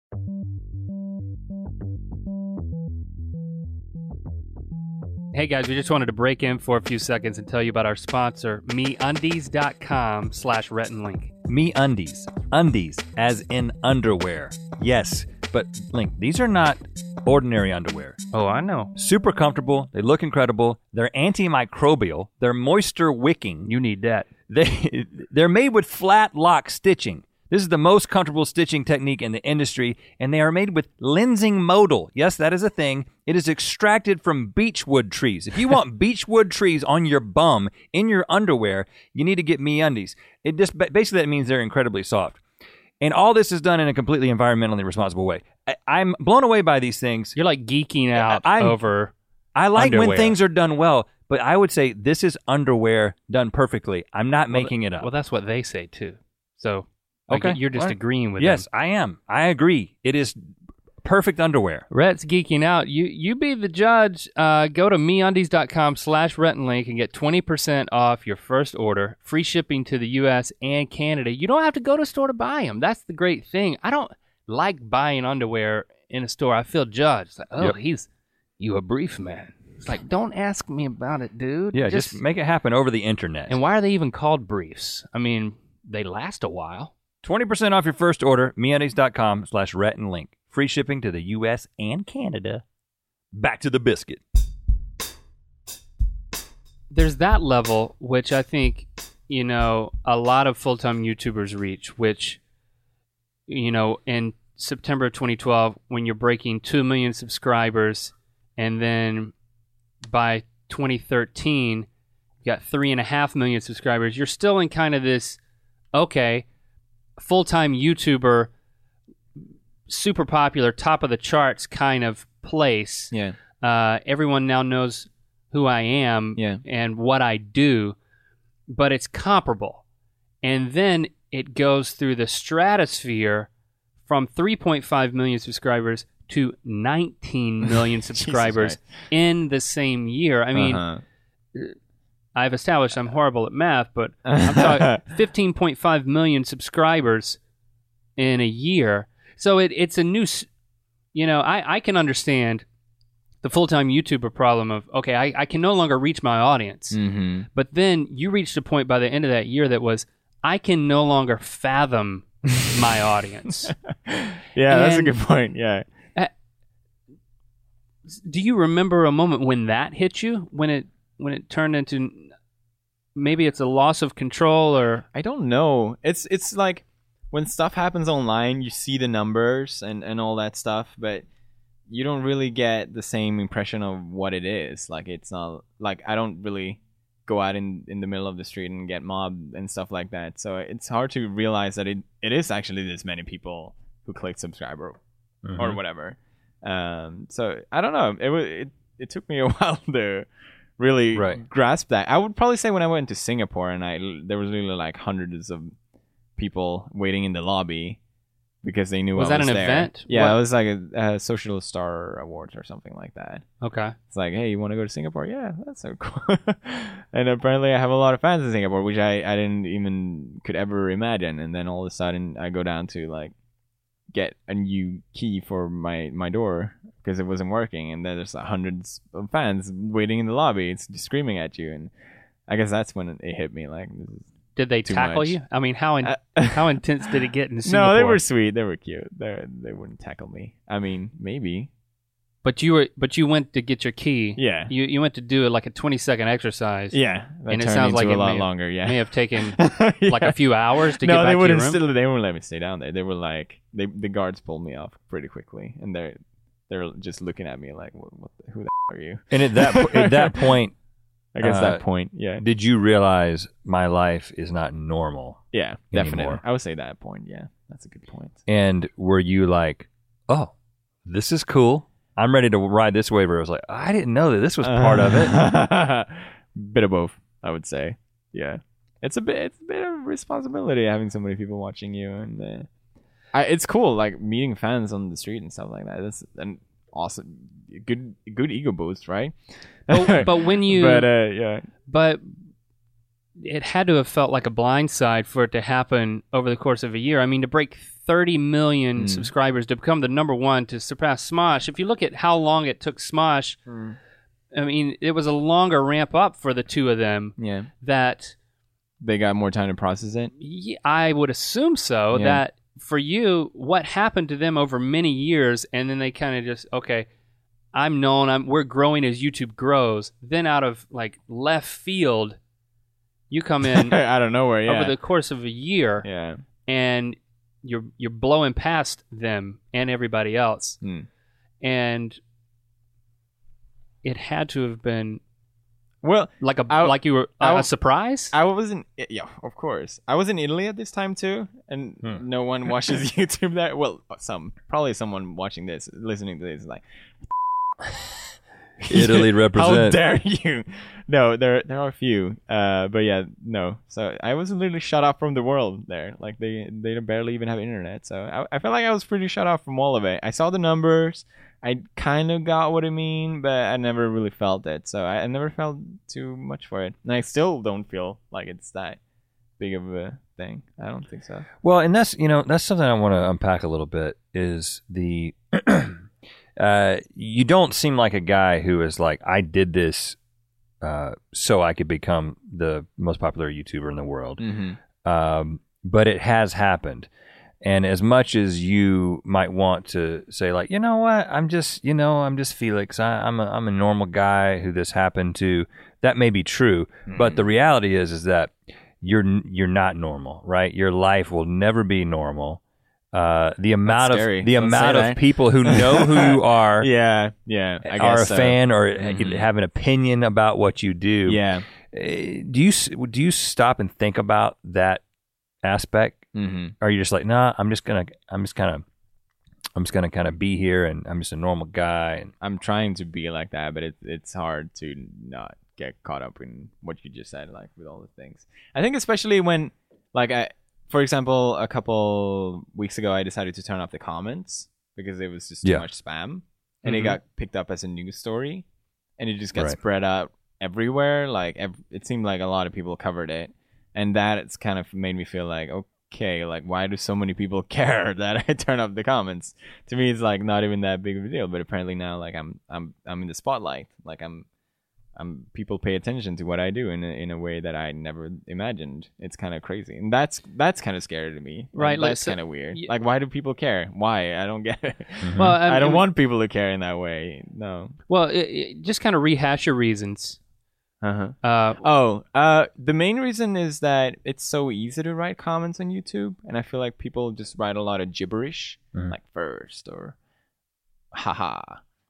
Hey guys, we just wanted to break in for a few seconds and tell you about our sponsor, me undies dot com slash Rhett and Link. Me undies. Undies, as in underwear. Yes, but Link, these are not ordinary underwear. Oh, I know. Super comfortable. They look incredible. They're antimicrobial. They're moisture wicking. You need that. They, they're made with flat lock stitching. This is the most comfortable stitching technique in the industry, and they are made with Lenzing modal. Yes, that is a thing. It is extracted from beechwood trees. If you want beechwood trees on your bum, in your underwear, you need to get MeUndies. It just basically that means they're incredibly soft. And all this is done in a completely environmentally responsible way. I, I'm blown away by these things. You're like geeking out I'm, over I like underwear. when things are done well, but I would say this is underwear done perfectly. I'm not Well, making it up. Well, that's what they say too. So, like, Okay. you're just Well, agreeing with yes, them. I am. I agree. It is perfect underwear. Rhett's geeking out. You you be the judge. Uh, go to MeUndies.com slash Rhett and Link and get twenty percent off your first order. Free shipping to the U S and Canada. You don't have to go to a store to buy them. That's the great thing. I don't like buying underwear in a store. I feel judged. It's like, oh, Yep. he's you a brief man. It's like, don't ask me about it, dude. Yeah, just, make it happen over the internet. And why are they even called briefs? I mean, they last a while. twenty percent off your first order, MeUndies.com slash Rhett and Link. Free shipping to the U S and Canada. Back to the biscuit. There's that level, which I think, you know, a lot of full-time YouTubers reach, which, you know, in September of twenty twelve, when you're breaking two million subscribers, and then by twenty thirteen, you got three and a half million subscribers, you're still in kind of this, okay, full-time YouTuber, super popular, top of the charts kind of place. Yeah. Uh, everyone now knows who I am Yeah. and what I do, but it's comparable. And then it goes through the stratosphere from three point five million subscribers to nineteen million subscribers Jesus in the same year. I mean, Uh-huh. I've established I'm horrible at math, but I'm talking fifteen point five million subscribers in a year. So it, it's a new, s- you know, I, I can understand the full-time YouTuber problem of, okay, I, I can no longer reach my audience. Mm-hmm. But then you reached a point by the end of that year that was, I can no longer fathom my audience. Yeah, that's a And- good point. Yeah. Do you remember a moment when that hit you? When it when it turned into, maybe it's a loss of control, or I don't know. It's it's like when stuff happens online, you see the numbers and, and all that stuff, but you don't really get the same impression of what it is. Like, it's not like I don't really go out in, in the middle of the street and get mobbed and stuff like that. So it's hard to realize that it, it is actually this many people who click subscribe or, Mm-hmm. or whatever. Um, so I don't know. It, wa- it it took me a while to really Right. grasp that. I would probably say when I went to Singapore and I there was really like hundreds of people waiting in the lobby because they knew Was I that was an there. event? Yeah, What- it was like a, a Social Star Awards or something like that. okay. It's like, hey, you want to go to Singapore? Yeah, that's so cool. And apparently, I have a lot of fans in Singapore, which I, I didn't even could ever imagine. And then all of a sudden, I go down to like get a new key for my my door because it wasn't working, and then there's like, hundreds of fans waiting in the lobby. It's just screaming at you, and I guess that's when it hit me. Like, this is Did they Too tackle much. you? I mean, how in, Uh, how intense did it get in Singapore? no, they were sweet. They were cute. They they wouldn't tackle me. I mean, maybe. But you were, but you went to get your key. Yeah. You you went to do like a twenty second exercise. Yeah, that And it turned sounds like into it a lot may have- longer. Yeah, May have taken Yeah. like a few hours to get no, back they to your wouldn't room. still. They wouldn't let me stay down there. They were like, they the guards pulled me off pretty quickly, and they're they're just looking at me like, what, what the, who the f- are you? And at that po- at that point, I guess Uh, that point, yeah, did you realize my life is not normal? yeah, definitely. anymore. I would say that point. Yeah, that's a good point. And were you like, oh, this is cool. I'm ready to ride this wave. Where I was like, I didn't know that this was part of it. it. Bit of both, I would say. Yeah, it's a bit. It's a bit of responsibility having so many people watching you, and uh, I, it's cool. Like meeting fans on the street and stuff like that. That's an awesome, good, good ego boost, right? But, but when you, but uh, yeah, but it had to have felt like a blindside for it to happen over the course of a year. I mean, to break thirty million Mm. subscribers, to become the number one, to surpass Smosh. If you look at how long it took Smosh, I mean, it was a longer ramp up for the two of them. yeah, That they got more time to process it. y- I would assume so. Yeah. That for you, what happened to them over many years, and then they kind of just, okay, I'm known. I'm we're growing as YouTube grows. Then out of like left field, you come in I don't know where. Yeah, over the course of a year, yeah, and you're you're blowing past them and everybody else, Hmm. and it had to have been Well, like a I- like you were I- a, a surprise. I was in yeah, of course. I was in Italy at this time too, and Hmm. no one watches YouTube there. Well, some probably someone watching this, listening to this, is like Italy How represent. dare you? No, there there are a few, uh, but yeah, no. So I was literally shut off from the world there. Like they they barely even have internet. So I, I felt like I was pretty shut off from all of it. I saw the numbers. I kind of got what it mean, but I never really felt it. So I, I never felt too much for it, and I still don't feel like it's that big of a thing. I don't think so. Well, and that's you know that's something I want to unpack a little bit. Is the uh, you don't seem like a guy who is like, I did this uh, so I could become the most popular YouTuber in the world. Mm-hmm. Um, but it has happened. And as much as you might want to say, like, you know what, I'm just, you know, I'm just Felix. I, I'm a, I'm a normal guy who this happened to. That may be true, Mm-hmm. but the reality is, is that you're you're not normal, right? Your life will never be normal. Uh, the amount of scary. the Don't amount say of that. people who know who you are, Yeah, yeah. I are a guess so. fan, or Mhm. have an opinion about what you do. Yeah. Uh, Do you s- do you stop and think about that aspect? Mm-hmm. Or are you just like, nah, I'm just gonna, I'm just kind of, I'm just gonna kind of be here, and I'm just a normal guy. And I'm trying to be like that, but it, it's hard to not get caught up in what you just said, like with all the things. I think especially when, like, I, for example, a couple weeks ago, I decided to turn off the comments because it was just too Yeah. much spam, and it Mhm. got picked up as a news story, and it just got Right. spread out everywhere. Like, ev- it seemed like a lot of people covered it, and that it's kind of made me feel like, okay, like, why do so many people care that I turn off the comments? To me, it's like not even that big of a deal, but apparently now, like, I'm I'm I'm in the spotlight. Like, I'm I'm people pay attention to what I do in a, in a way that I never imagined. It's kind of crazy, and that's that's kind of scary to me. Like, Right, like, that's so- kind of weird. y- Like, why do people care? Why? I don't get it. Well, I, don't mean- want people to care in that way. No. Well, it, it, just kind of rehash your reasons. Uh-huh. Uh, Oh, uh, the main reason is that it's so easy to write comments on YouTube, and I feel like people just write a lot of gibberish, Mhm. like first or haha,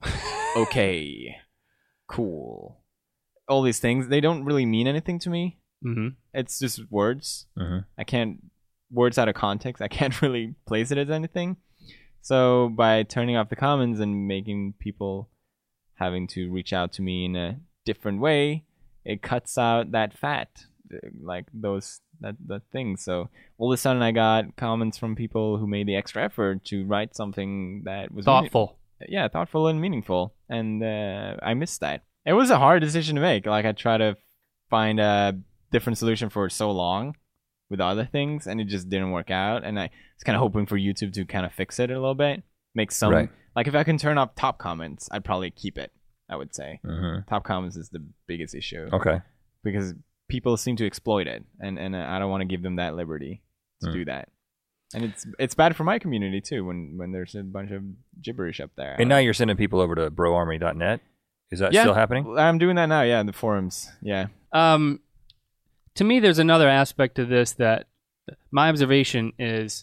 okay, cool. All these things, they don't really mean anything to me. mhm. It's just words. Mhm. I can't, words out of context, I can't really place it as anything. So by turning off the comments and making people having to reach out to me in a different way, it cuts out that fat, uh, like those that that thing. So all of a sudden, I got comments from people who made the extra effort to write something that was meaning- Thoughtful. yeah, thoughtful and meaningful, and uh, I missed that. It was a hard decision to make. Like, I tried to find a different solution for so long with other things, and it just didn't work out. And I was kind of hoping for YouTube to kind of fix it a little bit, make some Right. like if I can turn off top comments, I'd probably keep it. I would say Mhm. top comments is the biggest issue Okay. because people seem to exploit it, and and I don't want to give them that liberty to Hmm. do that. And it's it's bad for my community too when when there's a bunch of gibberish up there. And now you're sending people over to bro army dot net. Is that Yeah. still happening? I'm doing that now. Yeah, in the forums. Yeah. Um, to me, there's another aspect to this that my observation is.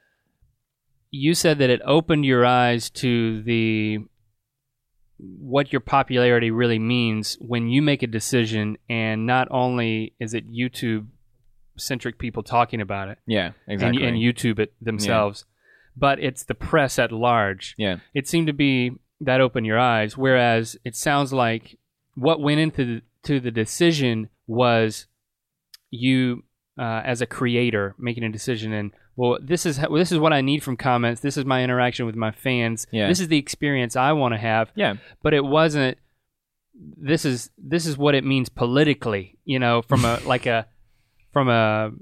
You said that it opened your eyes to the what your popularity really means when you make a decision, and not only is it YouTube centric people talking about it Yeah. and, Exactly. and YouTube it themselves, but it's the press at large. yeah. It seemed to be that opened your eyes, whereas it sounds like what went into the, to the decision was you uh, as a creator making a decision, and well, this is how, this is what I need from comments. This is my interaction with my fans. Yeah. This is the experience I want to have. Yeah. But it wasn't. This is this is what it means politically. You know, from a like a from a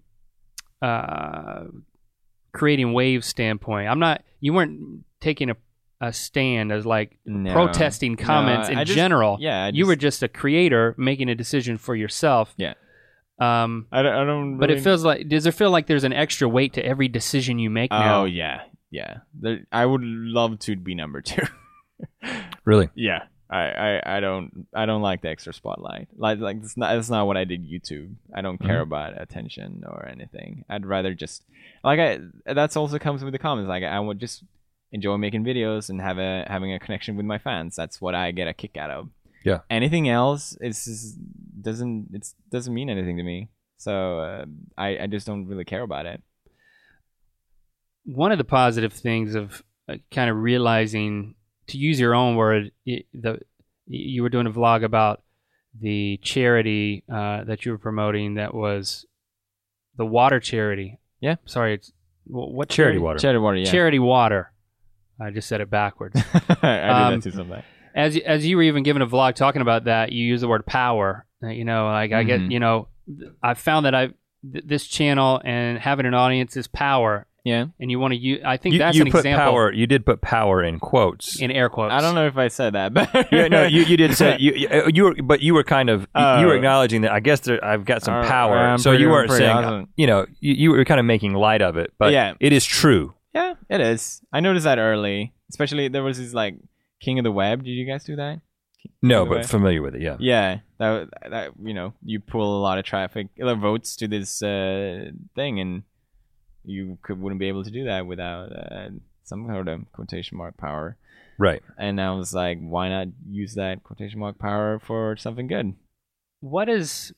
uh, creating waves standpoint. I'm not. You weren't taking a a stand as like No. protesting comments No, in I just- general. Yeah. I you just- were just a creator making a decision for yourself. Yeah. Um, I don't. I don't but really- it feels like does it feel like there's an extra weight to every decision you make now? Oh yeah. Yeah. There, I would love to be number two. Really? Yeah. I, I, I don't I don't like the extra spotlight. Like like that's not that's not what I did YouTube. I don't care Mhm. about attention or anything. I'd rather just like I that's also comes with the comments. Like I would just enjoy making videos and have a having a connection with my fans. That's what I get a kick out of. Yeah. Anything else is just doesn't it's doesn't mean anything to me. So uh, I I just don't really care about it. One of the positive things of uh, kind of realizing, to use your own word, y- the you were doing a vlog about the charity uh, that you were promoting. That was the water charity. Yeah. Sorry, it's wh- what Charity water. Cheddar water, yeah. Charity water. I just said it backwards. I do Um, that too sometimes. as you- as you were even given a vlog talking about that, you use the word power. Uh, You know, like I get, Mhm. you know, th- I found that I th- this channel and having an audience is power, Yeah. and you want to use. I think You, that's you an put example power. You did put power in quotes. in air quotes. I don't know if I said that, but yeah, no, you, you did say you, you you were, but you were kind of you, you were Oh. acknowledging that. I guess there, I've got some Uh, power, I'm so pretty- you I'm weren't pretty saying, awesome. you know, you, you were kind of making light of it, but Yeah. it is true. Yeah, it is. I noticed that early. Especially there was this like King of the Web. Did you guys do that? No, By the way. but familiar with it. Yeah. Yeah, that that you know you pull a lot of traffic, a lot of votes to this uh, thing, and you could wouldn't be able to do that without uh, some sort of quotation mark power. Right. And I was like, why not use that quotation mark power for something good? What does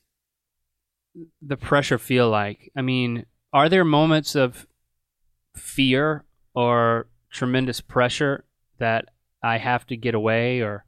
the pressure feel like? I mean, are there moments of fear or tremendous pressure that I have to get away, or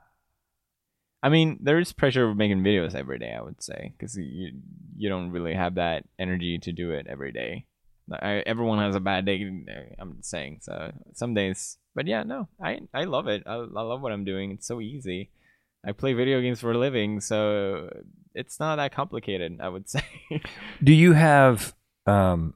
I mean, there is pressure of making videos every day, I would say, because you you don't really have that energy to do it every day. I, everyone has a bad day. I'm saying so. Some days, but yeah, no, I I love it. I, I love what I'm doing. It's so easy. I play video games for a living, so it's not that complicated, I would say. Do you have um,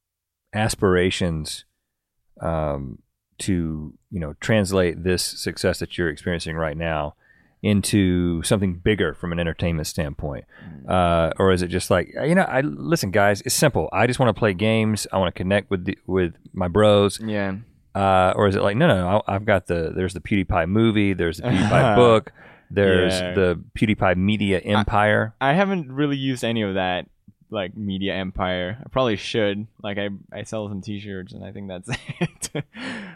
aspirations um, to, you know, translate this success that you're experiencing right now into something bigger from an entertainment standpoint, uh, or is it just like, you know, I listen, guys, it's simple. I just want to play games. I want to connect with the, with my bros. Yeah. Uh, or is it like, no, no, no, I've got the there's the PewDiePie movie, there's the PewDiePie book, there's Yeah. the PewDiePie media empire. I haven't really used any of that, like media empire. I probably should. Like I, I sell some T-shirts, and I think that's it.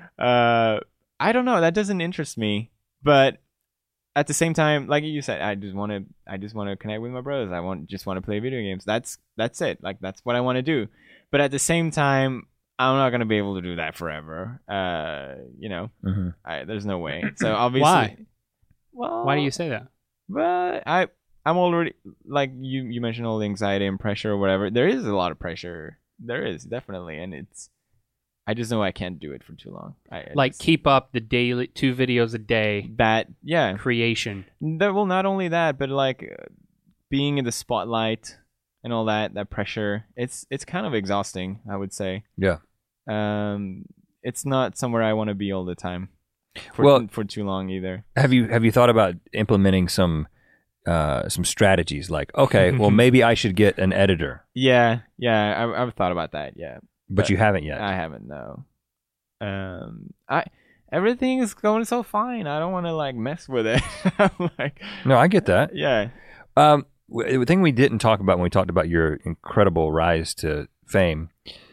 uh, I don't know. That doesn't interest me. But at the same time, like you said, I just want to. I just want to connect with my brothers. I want just want to play video games. That's that's it. Like that's what I want to do. But at the same time, I'm not gonna be able to do that forever. Uh, you know, Mhm. I, there's no way. So obviously, Why? Well, why do you say that? but I I'm already like you you mentioned all the anxiety and pressure or whatever. There is a lot of pressure. There is definitely, and it's I just know I can't do it for too long. I, I Like just- keep up the daily two videos a day that yeah. creation. That, well, not only that, but like uh, being in the spotlight and all that that pressure. It's it's kind of exhausting, I would say. Yeah. Um, it's not somewhere I want to be all the time. For, Well- for too long either. Have you have you thought about implementing some uh, some strategies? Like, okay, well, maybe I should get an editor, Yeah, yeah. I, I've thought about that. Yeah. but you haven't yet. I haven't, no. Um, I everything is going so fine. I don't want to like mess with it. I'm like, No, I get that. yeah, Um, w- the thing we didn't talk about when we talked about your incredible rise to fame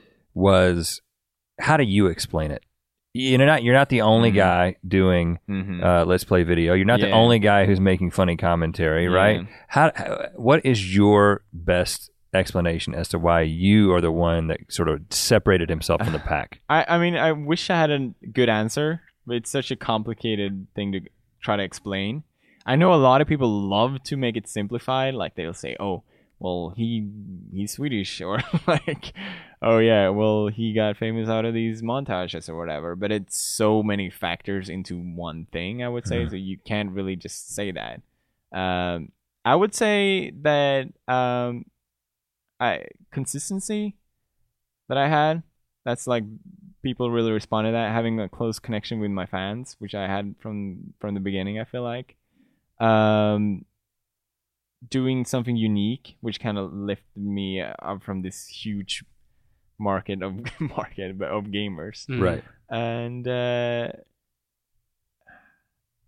was how do you explain it? You're not you're not the only Mhm. guy doing mm-hmm. uh, Let's Play video. You're not the Yeah. only guy who's making funny commentary, right? Yeah. How, how what is your best explanation as to why you are the one that sort of separated himself from the pack? I, I mean, I wish I had a good answer, but it's such a complicated thing to try to explain. I know a lot of people love to make it simplified. Like they'll say, "Oh, well, he he's Swedish," or like, "Oh yeah, well, he got famous out of these montages or whatever." But it's so many factors into one thing, I would say, Mhm. so you can't really just say that. Um, I would say that um, I consistency that I had. That's like people really responded to that, having a close connection with my fans, which I had from from the beginning. I feel like um, doing something unique, which kind of lifted me up from this huge market of market of gamers, Mm. Right. and uh,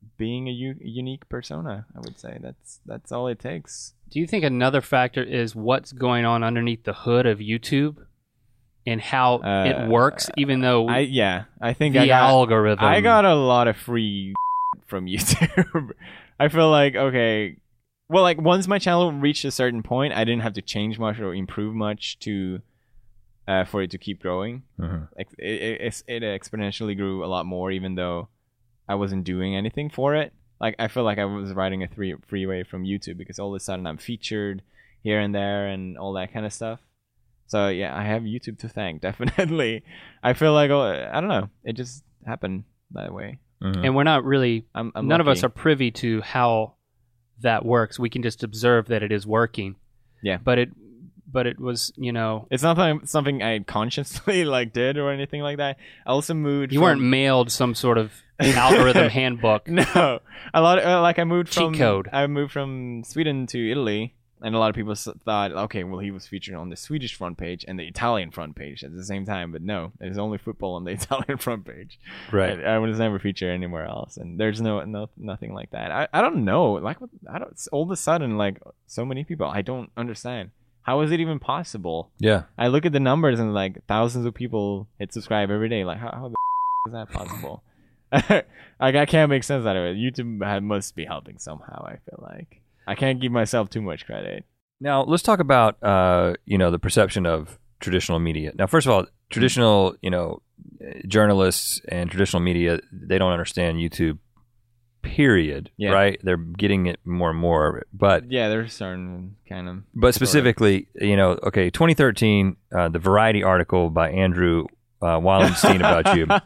being a u- unique persona. I would say that's that's all it takes. Do you think another factor is what's going on underneath the hood of YouTube and how Uh, it works, even though I yeah, I think the I got algorithm. I got a lot of free from YouTube. I feel like okay, well, like once my channel reached a certain point, I didn't have to change much or improve much to uh, for it to keep growing. Mhm. Like it, it, it exponentially grew a lot more, even though I wasn't doing anything for it. Like I feel like I was riding a three freeway from YouTube because all of a sudden I'm featured here and there and all that kind of stuff. So yeah, I have YouTube to thank, definitely. I feel like oh, I don't know, it just happened that way. Mhm. and we're not really. I'm, I'm none of us lucky. are privy to how that works. We can just observe that it is working. Yeah. But it, but it was, you know, It's not like something I consciously like did or anything like that. I also moved. you from... weren't mailed some sort of algorithm handbook. No, a lot. Of, uh, like I moved Cheat from. code. I moved from Sweden to Italy, and a lot of people s- thought, okay, well, he was featured on the Swedish front page and the Italian front page at the same time. But no, there's only football on the Italian front page. Right. I, I was never featured anywhere else, and there's no, no, nothing like that. I, I don't know. Like, what- I don't. All of a sudden, like, so many people. I don't understand. How is it even possible? Yeah. I look at the numbers and like thousands of people hit subscribe every day. Like, how, how the is that possible? Like, I can't make sense out of it. YouTube ha- must be helping somehow. I feel like I can't give myself too much credit. Now let's talk about uh, you know the perception of traditional media. Now, first of all, traditional you know journalists and traditional media, they don't understand YouTube. Period. Yeah. Right? They're getting it more and more, but Yeah, there's certain kind of. but specifically, you know, okay, twenty thirteen, uh, the Variety article by Andrew uh, Wallenstein about you.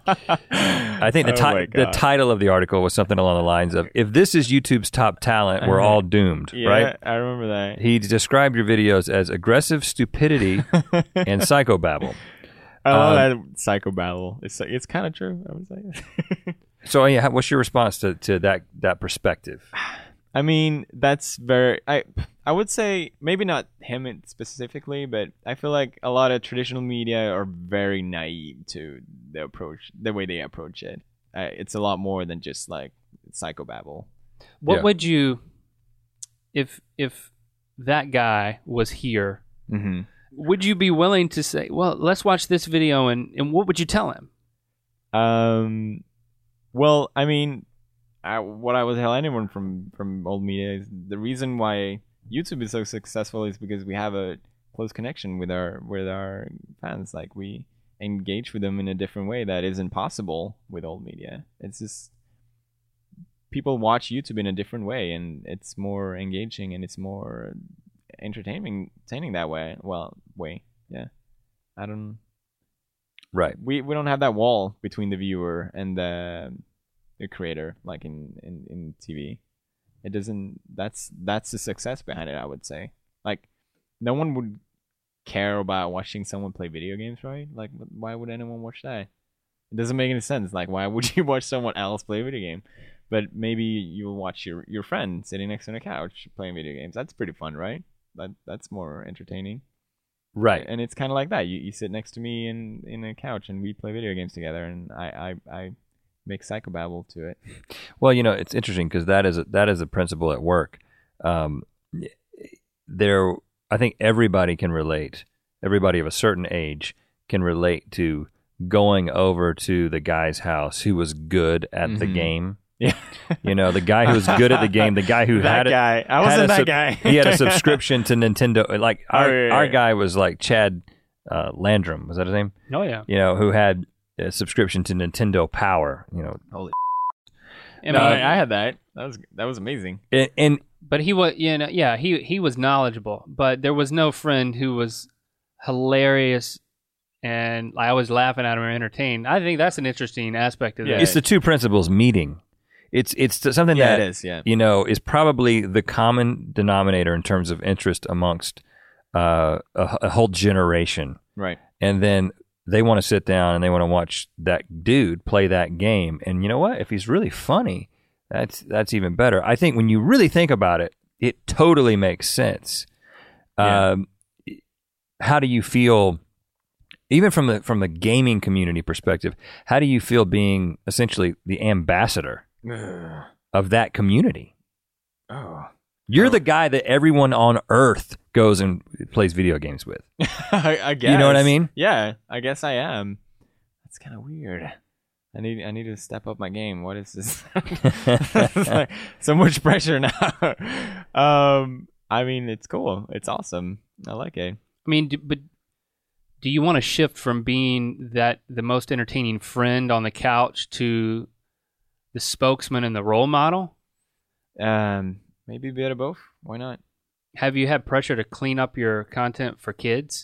I think the, Oh my ti- the God. title of the article was something along the lines of, "If this is YouTube's top talent, we're all doomed." Yeah, Right? I remember that. He described your videos as aggressive stupidity and psychobabble. I love Um, that psychobabble. It's it's kind of true. I would say. So, yeah, what's your response to, to that that perspective? I mean, that's very. I I would say maybe not him specifically, but I feel like a lot of traditional media are very naive to the approach, the way they approach it. Uh, it's a lot more than just like psychobabble. What Yeah. would you, if if that guy was here, Mm-hmm. would you be willing to say, well, let's watch this video, and, and what would you tell him? Um, well, I mean, I, what I would tell anyone from from old media is the reason why YouTube is so successful is because we have a close connection with our with our fans. Like we engage with them in a different way that isn't possible with old media. It's just people watch YouTube in a different way, and it's more engaging and it's more entertaining, entertaining that way. Well, way, yeah. I don't. Right. We we don't have that wall between the viewer and the the creator like in, in, in T V. It doesn't. That's that's the success behind it. I would say. Like, no one would care about watching someone play video games, right? Like, why would anyone watch that? It doesn't make any sense. Like, why would you watch someone else play a video game? But maybe you'll watch your your friend sitting next to on a couch playing video games. That's pretty fun, right? That that's more entertaining. Right. And it's kind of like that. You you sit next to me in, in a couch and we play video games together, and I I, I make psychobabble to it. Well, you know, it's interesting because that is a, that is a principle at work. Um, there, I think everybody can relate. Everybody of a certain age can relate to going over to the guy's house who was good at the Mhm. game. Yeah. You know, the guy who was good at the game, the guy who that had it. guy. I had wasn't a that sub- guy. he had a subscription to Nintendo. Like our Oh, yeah, yeah, our yeah. guy was like Chad uh, Landrum. Was that his name? Oh yeah, You know, who had a subscription to Nintendo Power. You know, Holy. I No, mean, I, I had that. That was that was amazing. and, and but he was, you know, yeah, he he was knowledgeable, but there was no friend who was hilarious, and I was laughing at him or entertained. I think that's an interesting aspect of Yeah. this. it's the two principles meeting. It's it's something Yeah, that it is. Yeah. you know is probably the common denominator in terms of interest amongst uh, a, a whole generation. Right. And then they want to sit down and they want to watch that dude play that game. And you know what? If he's really funny, that's that's even better. I think when you really think about it, it totally makes sense. Yeah. Um, how do you feel, even from the from the gaming community perspective? How do you feel being essentially the ambassador of that community. Oh, You're Oh. the guy that everyone on Earth goes and plays video games with. I, I guess. You know what I mean? Yeah, I guess I am. That's kind of weird. I need I need to step up my game. What is this? It's like, so much pressure now. um, I mean, it's cool. It's awesome. I like it. I mean, do, but do you want to shift from being that the most entertaining friend on the couch to the spokesman and the role model? Um, maybe a bit of both. Why not? Have you had pressure to clean up your content for kids?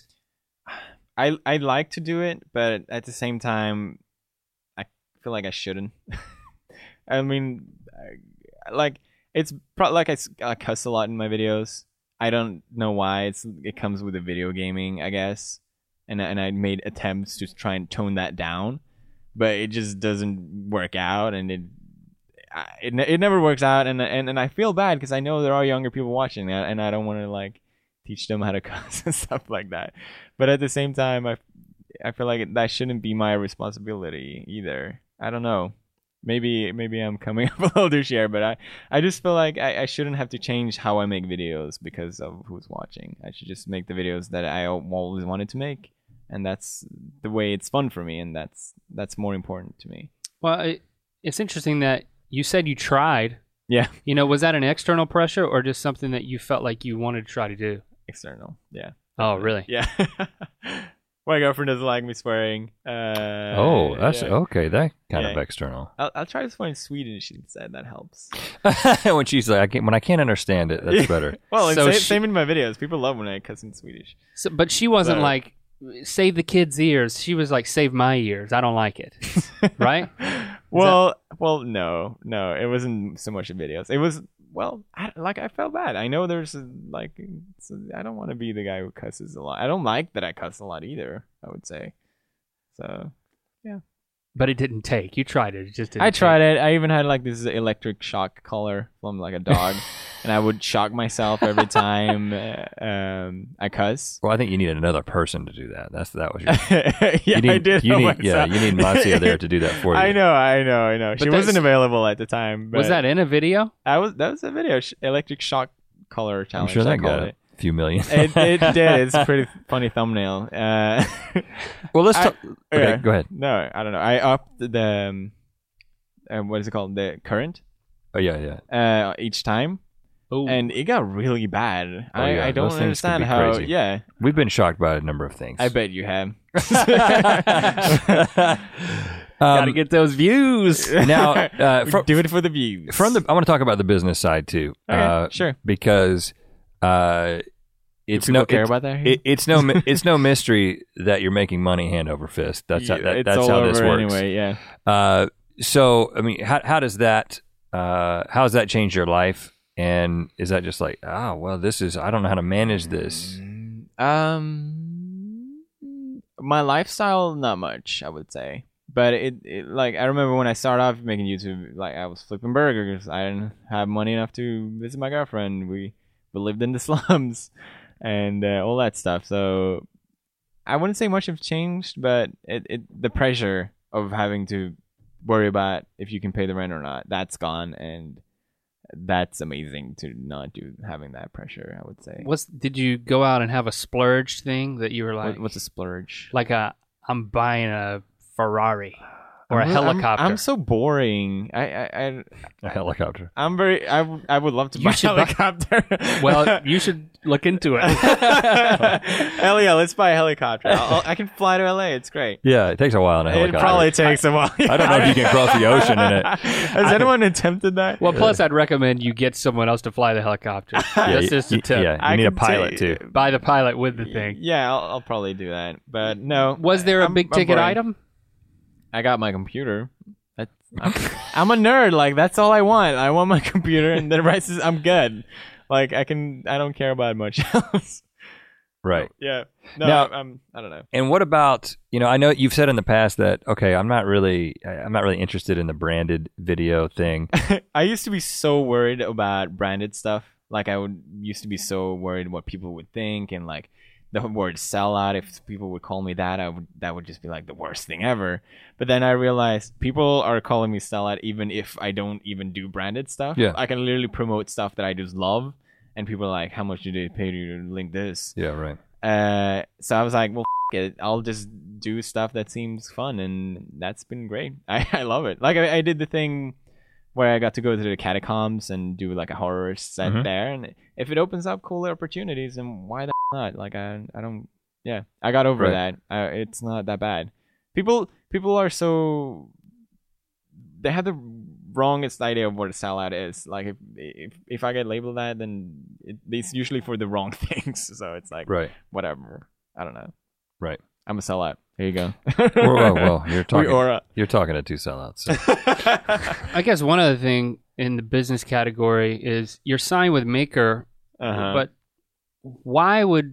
I I like to do it, but at the same time, I feel like I shouldn't. I mean, I, like it's pro- like I, s- I cuss a lot in my videos. I don't know why. It's it comes with the video gaming, I guess, and and I made attempts to try and tone that down, but it just doesn't work out, and it I- it ne- it never works out, and and and I feel bad because I know there are younger people watching that, and I don't want to like teach them how to cuss and stuff like that. But at the same time, I I feel like that shouldn't be my responsibility either. I don't know. Maybe maybe I'm coming up a little douchey here, but I, I just feel like I, I shouldn't have to change how I make videos because of who's watching. I should just make the videos that I always wanted to make, and that's the way it's fun for me, and that's that's more important to me. Well, it, it's interesting that you said you tried. Yeah, You know, was that an external pressure or just something that you felt like you wanted to try to do? external. Yeah. Oh, really? Yeah. My girlfriend doesn't like me swearing. Uh, Oh, that's yeah. okay. That kind Yeah. of external. I'll, I'll try to swear in Swedish instead. That helps. When she's like, I can't, when I can't understand it, that's better. Well, So same, she- same in my videos. People love when I cuss in Swedish. So, but she wasn't So- like, save the kids' ears. She was like, save my ears. I don't like it. Right? Well, well, no, no, it wasn't so much in videos. It was well, I, like I felt bad. I know there's a, like it's a, I don't want to be the guy who cusses a lot. I don't like that I cuss a lot either. I would say. So But it didn't take. You tried it. It just didn't I take. tried it. I even had like this electric shock collar from like a dog, and I would shock myself every time uh, um, I cuss. Well, I think you need another person to do that. That's that was your. yeah, you need, I did. You know need, yeah, myself. you need Masia there to do that for you. I know, I know, I know. But She that's- wasn't available at the time. But Was that in a video? I was. That was a video. sh- Electric shock collar I'm challenge. sure I that got called a it. few million. It, it did. It's a pretty funny thumbnail. Uh, Well, let's I- talk. Okay, yeah. go ahead. No, I don't know. I upped the um, uh, what is it called? The current Oh yeah, yeah. uh, each time, Oh, and it got really bad. Oh, I, yeah, I don't those things can understand be how. crazy. Yeah, We've been shocked by a number of things. I bet you have. gotta Um, get those views. now, uh, We from, do it for the views. from the, I want to talk about the business side too, Okay, uh, sure. because uh, it's Do no people care it's, about that? it, it's no mi- it's no mystery that you're making money hand over fist. That's how, Yeah, that, it's that's all how over this works. anyway. Yeah. Uh, so, I mean, how how does that uh, how does that change your life? And is that just like, ah, well, this is I don't know how to manage this. Um, my lifestyle, not much, I would say. But it, it, like, I remember when I started off making YouTube, like, I was flipping burgers. I didn't have money enough to visit my girlfriend. We, we lived in the slums and uh, all that stuff. So I wouldn't say much have changed, but it, it, the pressure of having to worry about if you can pay the rent or not, that's gone. And that's amazing to not do having that pressure, I would say. What's did you go out and have a splurge thing that you were like, What, what's a splurge? like a I'm buying a Ferrari or a I'm really- I'm- helicopter? I'm, so boring. I, I, I, A helicopter. I'm very. I, w- I would love to You buy a should buy- helicopter. Well, you should look into it. Hell yeah, let's buy a helicopter. I'll, I can fly to L A. It's great. Yeah, it takes a while in a It helicopter. probably takes a while. I don't know if you can cross the ocean in it. Has anyone attempted that? Well, plus I'd recommend you get someone else to fly the helicopter. Yeah, That's you- just a you- tip. Yeah, you I need a can pilot say- too. Buy the pilot with the thing. Yeah, I'll, I'll probably do that. But no. Was there a I'm- big I'm ticket boring. item? I got my computer. That's, I'm, I'm a nerd. Like, that's all I want. I want my computer, and the rest is I'm good. Like, I can. I don't care about much else. Right. Yeah. No, Now- I'm. I don't know. And what about, you know, I know you've said in the past that, okay, I'm not really, I- I'm not really interested in the branded video thing. I used to be so worried about branded stuff. Like, I would used to be so worried what people would think, and like the word sellout. If people would call me that, I would that would just be like the worst thing ever. But then I realized people are calling me sellout even if I don't even do branded stuff. Yeah. I can literally promote stuff that I just love, and people are like, "How much do they pay you to link this?" Yeah, right. Uh, so I was like, "Well, f- it. I'll just do stuff that seems fun," and that's been great. I, I love it. Like I, I did the thing where I got to go to the catacombs and do like a horror set Mhm. there, and if it opens up cooler opportunities, then why the f- not? Like I, I don't. Yeah, I got over Right. that. Uh, it's not that bad. People, people are so. They have the wrongest idea of what a sellout is. Like if if if I get labeled that, then it, it's usually for the wrong things. So it's like Right. whatever. I don't know. Right. I'm a sellout. There you go. Well, well, well, you're We talking. aura. You're talking to two sellouts. So. I guess one other thing in the business category is you're signed with Maker, Uh-huh. but why would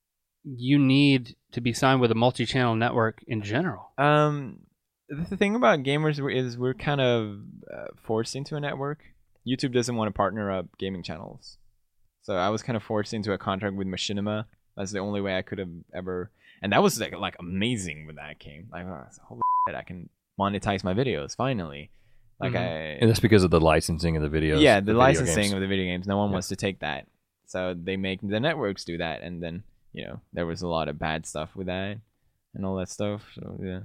you need to be signed with a multi-channel network in general? Um, the thing about gamers is we're kind of uh, forced into a network. YouTube doesn't want to partner up gaming channels, so I was kind of forced into a contract with Machinima. That's the only way I could have ever, and that was like like amazing when that came. Like, oh, holy shit, I can monetize my videos finally. Like Mhm. I, And that's because of the licensing of the videos. yeah, the, video licensing games. of the video games. No one Yeah. wants to take that, so they make the networks do that, and then you know there was a lot of bad stuff with that and all that stuff. So yeah.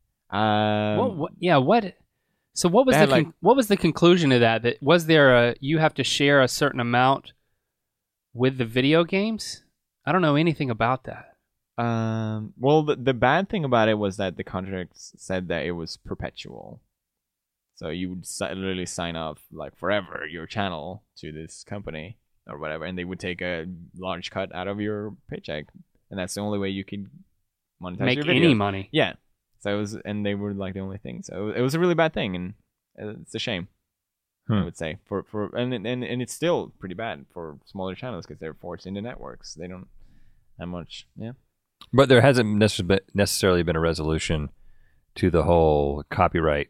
Um, what, what, yeah, what? So what was they the had, like- con- what was the conclusion of that? That was there a you have to share a certain amount with the video games? I don't know anything about that. Um. Well, the the bad thing about it was that the contracts said that it was perpetual, so you would si- literally sign up like forever your channel to this company or whatever, and they would take a large cut out of your paycheck, and that's the only way you could monetize Make your any videos. money? Yeah. So it was, and they were like the only thing. So it was a really bad thing, and it's a shame. I Hmm. would say for for and and and it's still pretty bad for smaller channels because they're forced into networks. They don't have much. Yeah. But there hasn't necess- been- necessarily been a resolution to the whole copyright.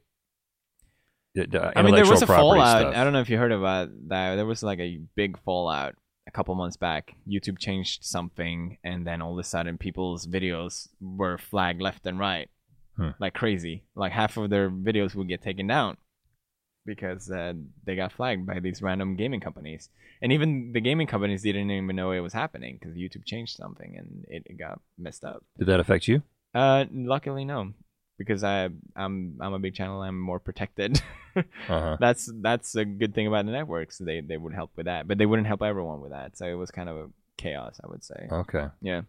uh, uh, I mean, there was intellectual a property fallout. stuff. I don't know if you heard about that. There was like a big fallout a couple months back. YouTube changed something, and then all of a sudden, people's videos were flagged left and right, Hmm. like crazy. Like half of their videos would get taken down because uh, they got flagged by these random gaming companies, and even the gaming companies didn't even know it was happening because YouTube changed something and it, it got messed up. Did that affect you? Uh, luckily, no. Because I, I'm, I'm a big channel. I'm more protected. Uh-huh. That's that's a good thing about the networks. They they would help with that, but they wouldn't help everyone with that. So it was kind of a chaos, I would say. Okay. Yeah.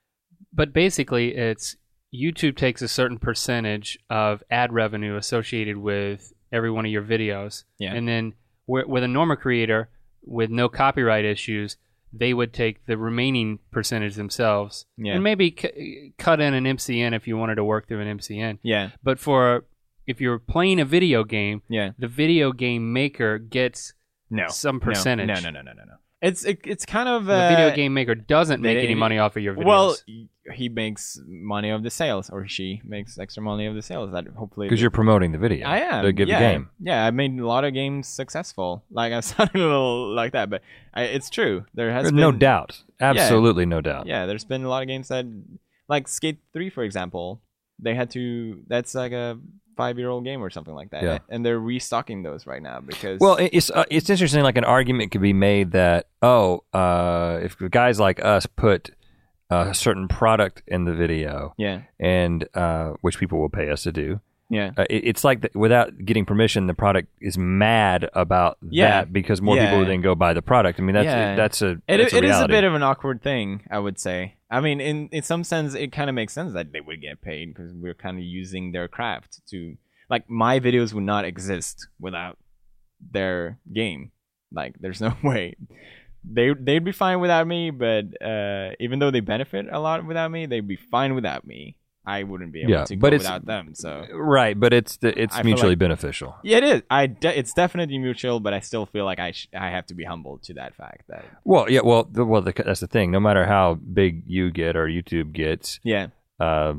But basically, it's YouTube takes a certain percentage of ad revenue associated with every one of your videos, Yeah. and then wi- with a normal creator with no copyright issues, they would take the remaining percentage themselves, Yeah. and maybe c- cut in an M C N if you wanted to work through an M C N. Yeah. But for if you're playing a video game, Yeah. the video game maker gets No. some No. percentage. No. No. No. No. No. No. It's it, it's kind of The uh, video game maker doesn't make they- any money off of your videos. Well, he makes money of the sales, or she makes extra money of the sales. That hopefully Because you're promoting the video. I am. To give yeah. the game. Yeah, I made a lot of games successful. Like I sounded a little like that, but I, it's true. There has No been, doubt. Absolutely no doubt. Yeah, there's been a lot of games that, like Skate three, for example, they had to. That's like a five-year-old game or something like that, Yeah. and they're restocking those right now because. Well, it- it's uh, it's interesting. Like an argument could be made that oh, uh, if guys like us put uh, a certain product in the video, yeah, and uh, which people will pay us to do, yeah, uh, it, it's like the, without getting permission, the product is mad about Yeah. that because more Yeah. people will then go buy the product. I mean, that's Yeah. that's a It, that's a it is a reality. bit of an awkward thing, I would say. I mean, in in some sense, it kind of makes sense that they would get paid because we're kind of using their craft to, like, my videos would not exist without their game. Like, there's no way. They they'd be fine without me, but uh, even though they benefit a lot without me, they'd be fine without me. I wouldn't be able Yeah, to but go it's- without them. So right, but it's the, it's I feel mutually like- beneficial. yeah, it is. I de- it's definitely mutual, but I still feel like I sh- I have to be humbled to that fact that Well, yeah, well, the, well, the, that's the thing. No matter how big you get or YouTube gets, yeah. um,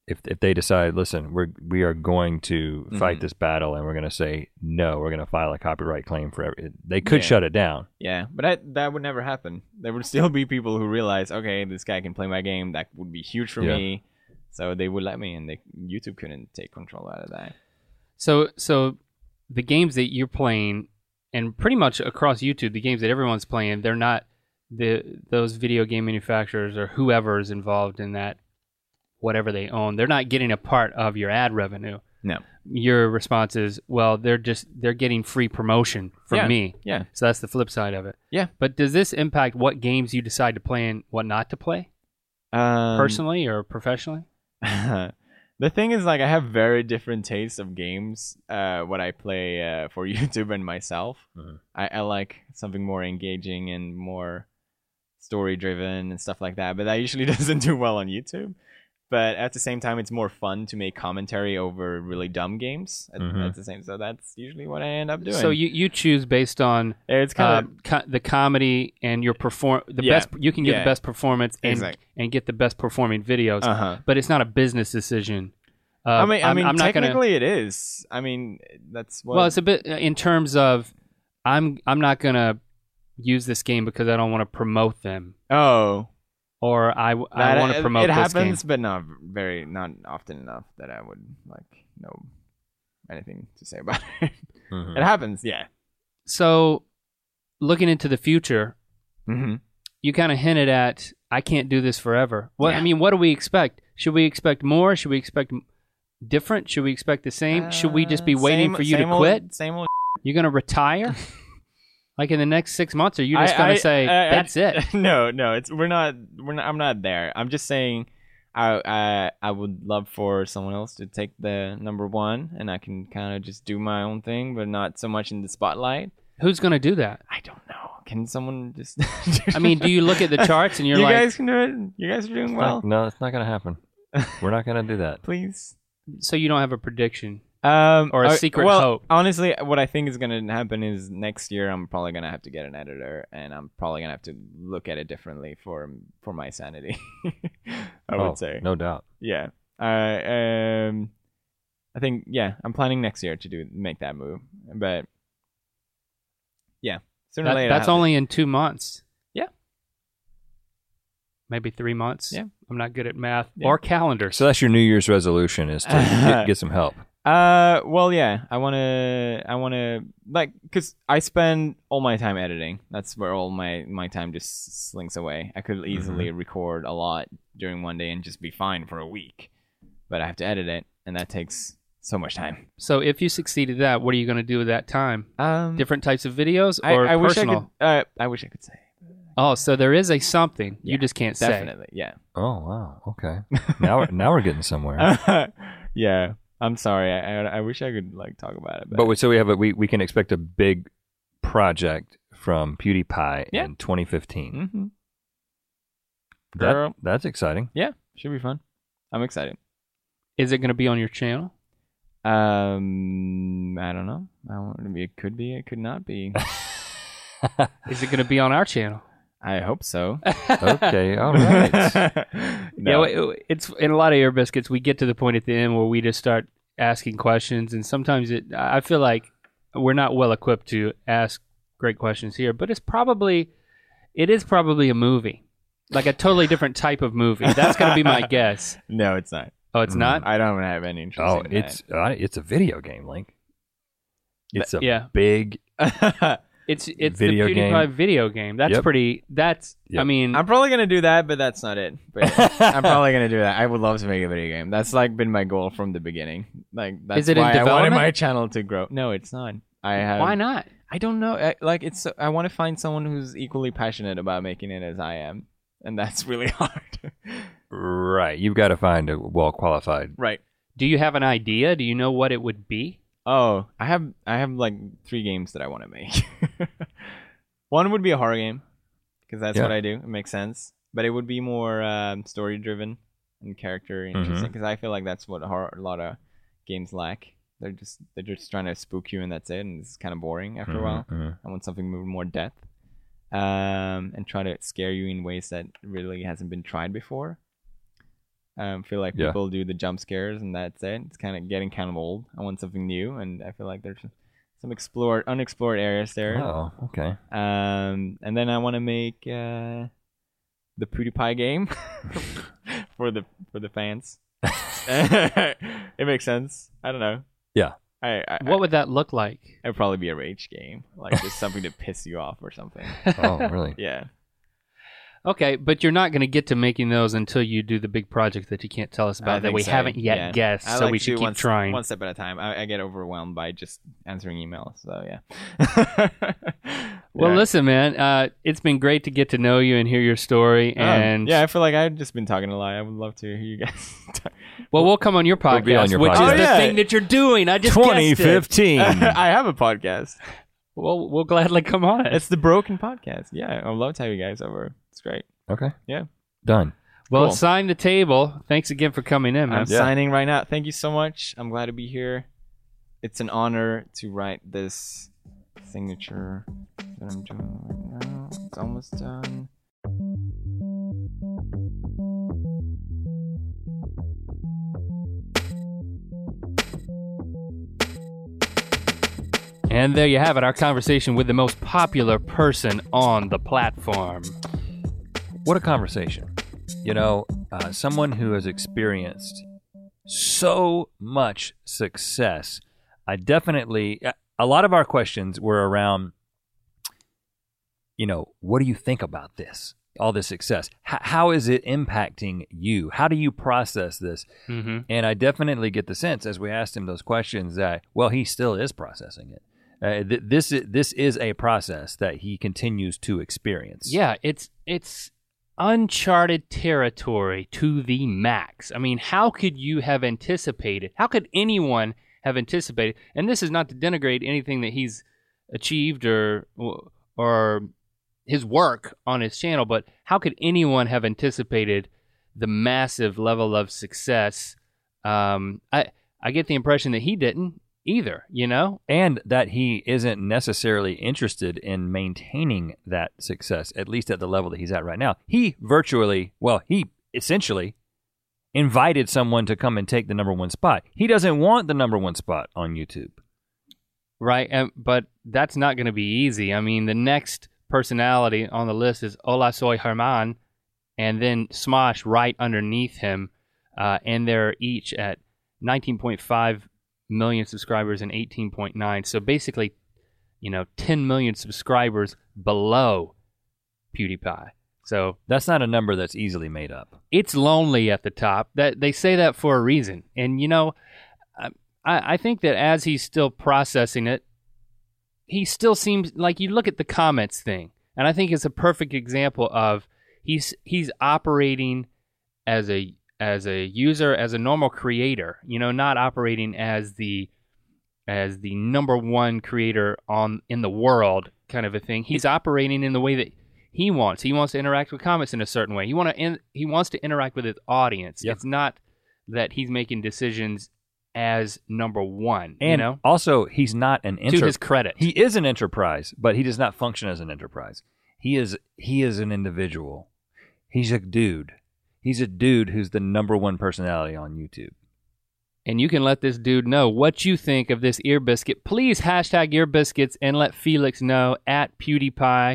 if if they decide, listen, we're we are going to fight Mhm. this battle, and we're going to say no, we're going to file a copyright claim for every, they could Yeah. shut it down. Yeah, but that that would never happen. There would still be people who realize, okay, this guy can play my game. That would be huge for Yeah. me. So they would let me, and they, YouTube couldn't take control out of that. So, so the games that you're playing, and pretty much across YouTube, the games that everyone's playing, they're not the those video game manufacturers or whoever is involved in that, whatever they own. They're not getting a part of your ad revenue. No. Your response is, well, they're just they're getting free promotion from Yeah. me. Yeah. So that's the flip side of it. Yeah. But does this impact what games you decide to play and what not to play, Um, personally or professionally? The thing is, like, I have very different tastes of games. Uh, what I play uh, for YouTube and myself, Mhm. I, I like something more engaging and more story driven and stuff like that. But that usually doesn't do well on YouTube. But at the same time, it's more fun to make commentary over really dumb games. At, Mhm. at the same, so that's usually what I end up doing. So you, you choose based on it's kind uh, co- the comedy and your perform the Yeah. best you can get Yeah. the best performance and Exact. and get the best performing videos, of uh huh. but it's not a business decision. Uh, I mean, I I'm, mean, I'm not gonna. technically it is. I mean, that's what. Well, it's a bit in terms of I'm I'm not gonna use this game because I don't want to promote them, oh. or I I That- want to it- promote it this happens game. but not very not often enough that I would like know anything to say about it. Mhm. It happens, yeah. So, looking into the future, Mm-hmm. you kind of hinted at I can't do this forever. What I Yeah. mean, what do we expect? Should we expect more? Should we expect m- different? Should we expect the same? Should we just be waiting for you to quit? Uh, Same old. You're gonna retire? Like in the next six months, or you just I- gonna I- say I- I- that's it? No, no, it's we're not. We're not. I'm not there. I'm just saying. I I I would love for someone else to take the number one, and I can kind of just do my own thing, but not so much in the spotlight. Who's gonna do that? I don't know. Can someone just? I mean, do you look at the charts and you're you like, guys can do it. You guys are doing It's well. not- no, it's not going to happen. We're not going to do that. Please. so you don't have a prediction? Um, Or a uh, secret well, hope. Honestly, what I think is going to happen is next year I'm probably going to have to get an editor, and I'm probably going to have to look at it differently for for my sanity. I Oh, would say, no doubt. yeah. I um, I think yeah, I'm planning next year to do make that move, but yeah, sooner or That- later. that's I'll have only in two months. Yeah. Maybe three months. Yeah. I'm not good at math Yeah. or calendars. So that's your New Year's resolution is to get, get some help. Uh, well, yeah, I wanna, I wanna, like, cause I spend all my time editing. That's where all my my time just slinks away. I could easily record a lot during one day and just be fine for a week, but I have to edit it, and that takes so much time. So if you succeeded that, what are you going to do with that time? Um, Different types of videos I, or I wish I personal? could. Uh, I wish I could say. Oh, so there is a something you Yeah, just can't say. Definitely, yeah. Oh, wow. Okay. Now we're, now we're getting somewhere. Yeah. I'm sorry. I, I I wish I could like talk about it, but, But we, so we have a, we, we can expect a big project from PewDiePie Yeah. in twenty fifteen. hmm That, Girl. that's exciting. yeah, should be fun. I'm excited. Is it going to be on your channel? Um, I don't know. I don't, it could be. It could not be. Is it going to be on our channel? I hope so. Okay. All right. No. Yeah, it- it's in a lot of Air Biscuits. We get to the point at the end where we just start asking questions, and sometimes it. I feel like we're not well equipped to ask great questions here, but it's probably, it is probably a movie, like a totally different type of movie. That's going to be my guess. No, it's not. Oh, it's Mm. not. I don't have any interest. Oh, in it's uh, it's a video game, Link. It's a yeah. big. that. It's it's Video the game. PewDiePie video game. That's Yep. pretty. That's. I Yep. mean, I'm probably gonna do that, but that's not it. But I'm probably gonna do that. I would love to make a video game. That's like been my goal from the beginning. Like that's Is it in why I wanted development? my channel to grow. No, it's not. I have. why not? I don't know. I, like it's. I want to find someone who's equally passionate about making it as I am, and that's really hard. Right. You've got to find a well qualified. Right. Do you have an idea? Do you know what it would be? Oh, I have I have like three games that I want to make. One would be a horror game because that's Yeah. what I do. It makes sense, but it would be more um, story driven and character interesting because I feel like that's what a, horror, a lot of games lack. They're just they're just trying to spook you and that's it, and it's kind of boring after a while. Mhm. I want something with more depth, um, and try to scare you in ways that really hasn't been tried before. I um, feel like Yeah. people do the jump scares and that's it. It's kind of getting kind of old. I want something new, and I feel like there's some explored, unexplored areas there. Oh, okay. Um, and then I want to make uh, the PewDiePie game for the for the fans. It makes sense. I don't know. Yeah. I, I What would that look like? It'd probably be a rage game, like just something to piss you off or something. Oh, really? Yeah. Okay, but you're not going to get to making those until you do the big project that you can't tell us I about that think we so, haven't yet yeah. guessed. I So like we to should do keep one, trying. one step at a time. I, I get overwhelmed by just answering emails. So yeah. Well, Yeah. listen, man, uh, it's been great to get to know you and hear your story. Um, And yeah, I feel like I've just been talking a lot. I would love to hear you guys talk. well, we'll come on your podcast, We'll be on your which podcast. is the Oh, yeah. thing that you're doing. I just twenty guessed it. fifteen. I have a podcast. Well, we'll gladly come on it. It's the Broken Podcast. Yeah, I'd love to have you guys over. It's great. Okay. Yeah. Done. Well, Cool. sign the table. Thanks again for coming in, man. I'm Yeah. signing right now. Thank you so much. I'm glad to be here. It's an honor to write this signature that I'm doing right now. It's almost done. And there you have it, our conversation with the most popular person on the platform. What a conversation. You know, uh, someone who has experienced so much success. I definitely, a lot of our questions were around, you know, what do you think about this? All this success. H- how is it impacting you? How do you process this? Mm-hmm. And I definitely get the sense as we asked him those questions that, well, he still is processing it. Uh, th- this is this is a process that he continues to experience. Yeah, it's it's uncharted territory to the max. I mean, how could you have anticipated? How could anyone have anticipated? And this is not to denigrate anything that he's achieved or or his work on his channel, but how could anyone have anticipated the massive level of success? Um, I I get the impression that he didn't either, you know? And that he isn't necessarily interested in maintaining that success, at least at the level that he's at right now. He virtually, well, he essentially invited someone to come and take the number one spot. He doesn't want the number one spot on YouTube. Right, and, but that's not going to be easy. I mean, the next personality on the list is Hola Soy Herman, and then Smosh right underneath him, uh, and they're each at nineteen point five million subscribers and eighteen point nine. So basically, you know, ten million subscribers below PewDiePie. So That's not a number that's easily made up. it's lonely at the top. That they say that for a reason. And you know, I, I think that as he's still processing it, he still seems like you look at the comments thing, and I think it's a perfect example of he's he's operating as a as a user, as a normal creator, you know, not operating as the as the number one creator on in the world kind of a thing. He's operating in the way that he wants. He wants to interact with comments in a certain way. He want to in, he wants to interact with his audience. Yep. It's not that he's making decisions as number one, And you know? also, he's not an To enter- his credit. He is an enterprise, but he does not function as an enterprise. He is he is an individual. He's a dude. He's a dude who's the number one personality on YouTube. And you can let this dude know what you think of this ear biscuit. Please hashtag ear biscuits and let Felix know at PewDiePie,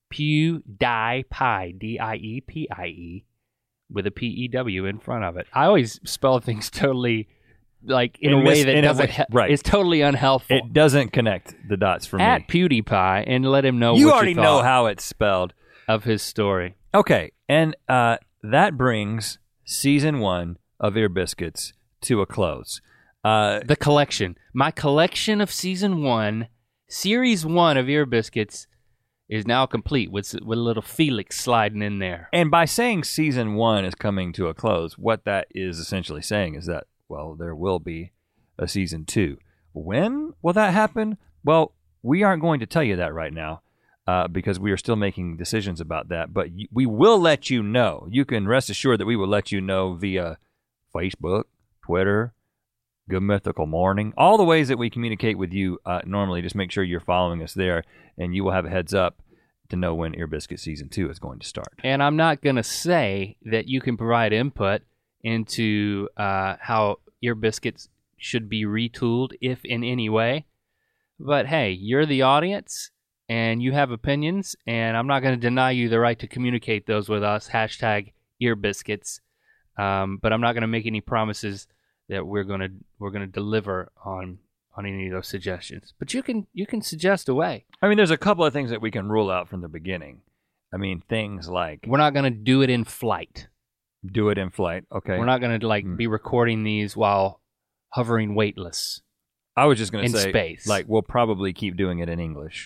PewDiePie, D I E P I E, with a P E W in front of it. I always spell things totally, like, in In a way mis- that in a doesn't, way- he- right. is totally unhelpful. It doesn't connect the dots for at me. PewDiePie and let him know You what already you know thought how it's spelled. of his story. Okay, and uh, that brings season one of Ear Biscuits to a close. Uh, The collection. My collection of season one, series one of Ear Biscuits is now complete with, with a little Felix sliding in there. and by saying season one is coming to a close, what that is essentially saying is that, well, there will be a season two. When will that happen? Well, we aren't going to tell you that right now uh, because we are still making decisions about that. But y- we will let you know. You can rest assured that we will let you know via Facebook, Twitter, Good Mythical Morning, all the ways that we communicate with you uh, normally. Just make sure you're following us there, and you will have a heads up to know when Ear Biscuit Season two is going to start. And I'm not going to say that you can provide input into uh, how Ear Biscuits should be retooled, if in any way. But hey, you're the audience, and you have opinions, and I'm not going to deny you the right to communicate those with us. Hashtag Ear Biscuits. Um, but I'm not going to make any promises that we're going to we're going to deliver on on any of those suggestions. But you can you can suggest a way. I mean, there's a couple of things that we can rule out from the beginning. I mean, things like We're not going to do it in flight. do it in flight. Okay. We're not going to like Mm. be recording these while hovering weightless. I was just going in to say, space. like, we'll probably keep doing it in English.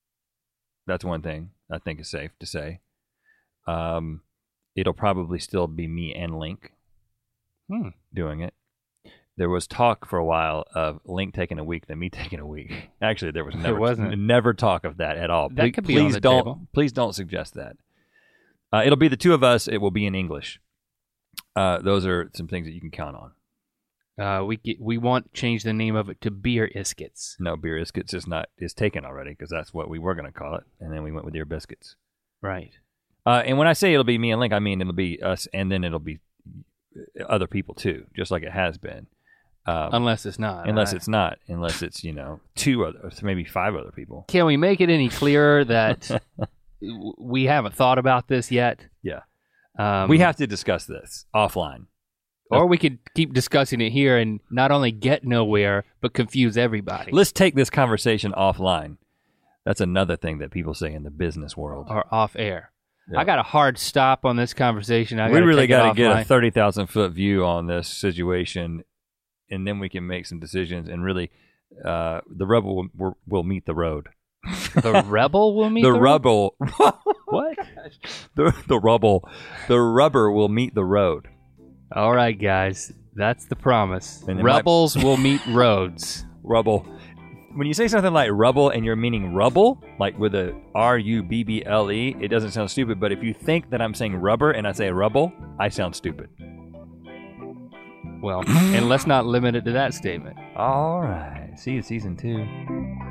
That's one thing I think is safe to say. Um, it'll probably still be me and Link Hmm. doing it. There was talk for a while of Link taking a week, then me taking a week. Actually, there was There never wasn't. never talk of that at all. That please, could be on please the don't table. please don't suggest that. Uh, it'll be the two of us. It will be in English. Uh, those are some things that you can count on. Uh, we get, we want to change the name of it to Beer Iskits. No, Beer Biscuits is not is taken already because that's what we were going to call it, and then we went with Ear Biscuits. Right. Uh, and when I say it'll be me and Link, I mean it'll be us, and then it'll be other people too, just like it has been. Um, Unless it's not. unless I- it's not, unless it's you know two other, maybe five other people. Can we make it any clearer that w- we haven't thought about this yet? Yeah, Um, we have to discuss this offline. Or we could keep discussing it here and not only get nowhere, but confuse everybody. Let's take this conversation offline. That's another thing that people say in the business world. Or off air. Yeah. I got a hard stop on this conversation. I we gotta really take it got to get a offline. thirty thousand foot view on this situation, and then we can make some decisions. And really, uh, the rebel will, will, will meet the road. The rebel will meet the the rubble. What? the the rubble. The rubber will meet the road. All right, guys. That's the promise. And it might- Rebels will meet roads. Rubble. When you say something like rubble and you're meaning rubble, like with a R U B B L E, it doesn't sound stupid. But if you think that I'm saying rubber and I say rubble, I sound stupid. Well, and let's not limit it to that statement. All right. See you season two.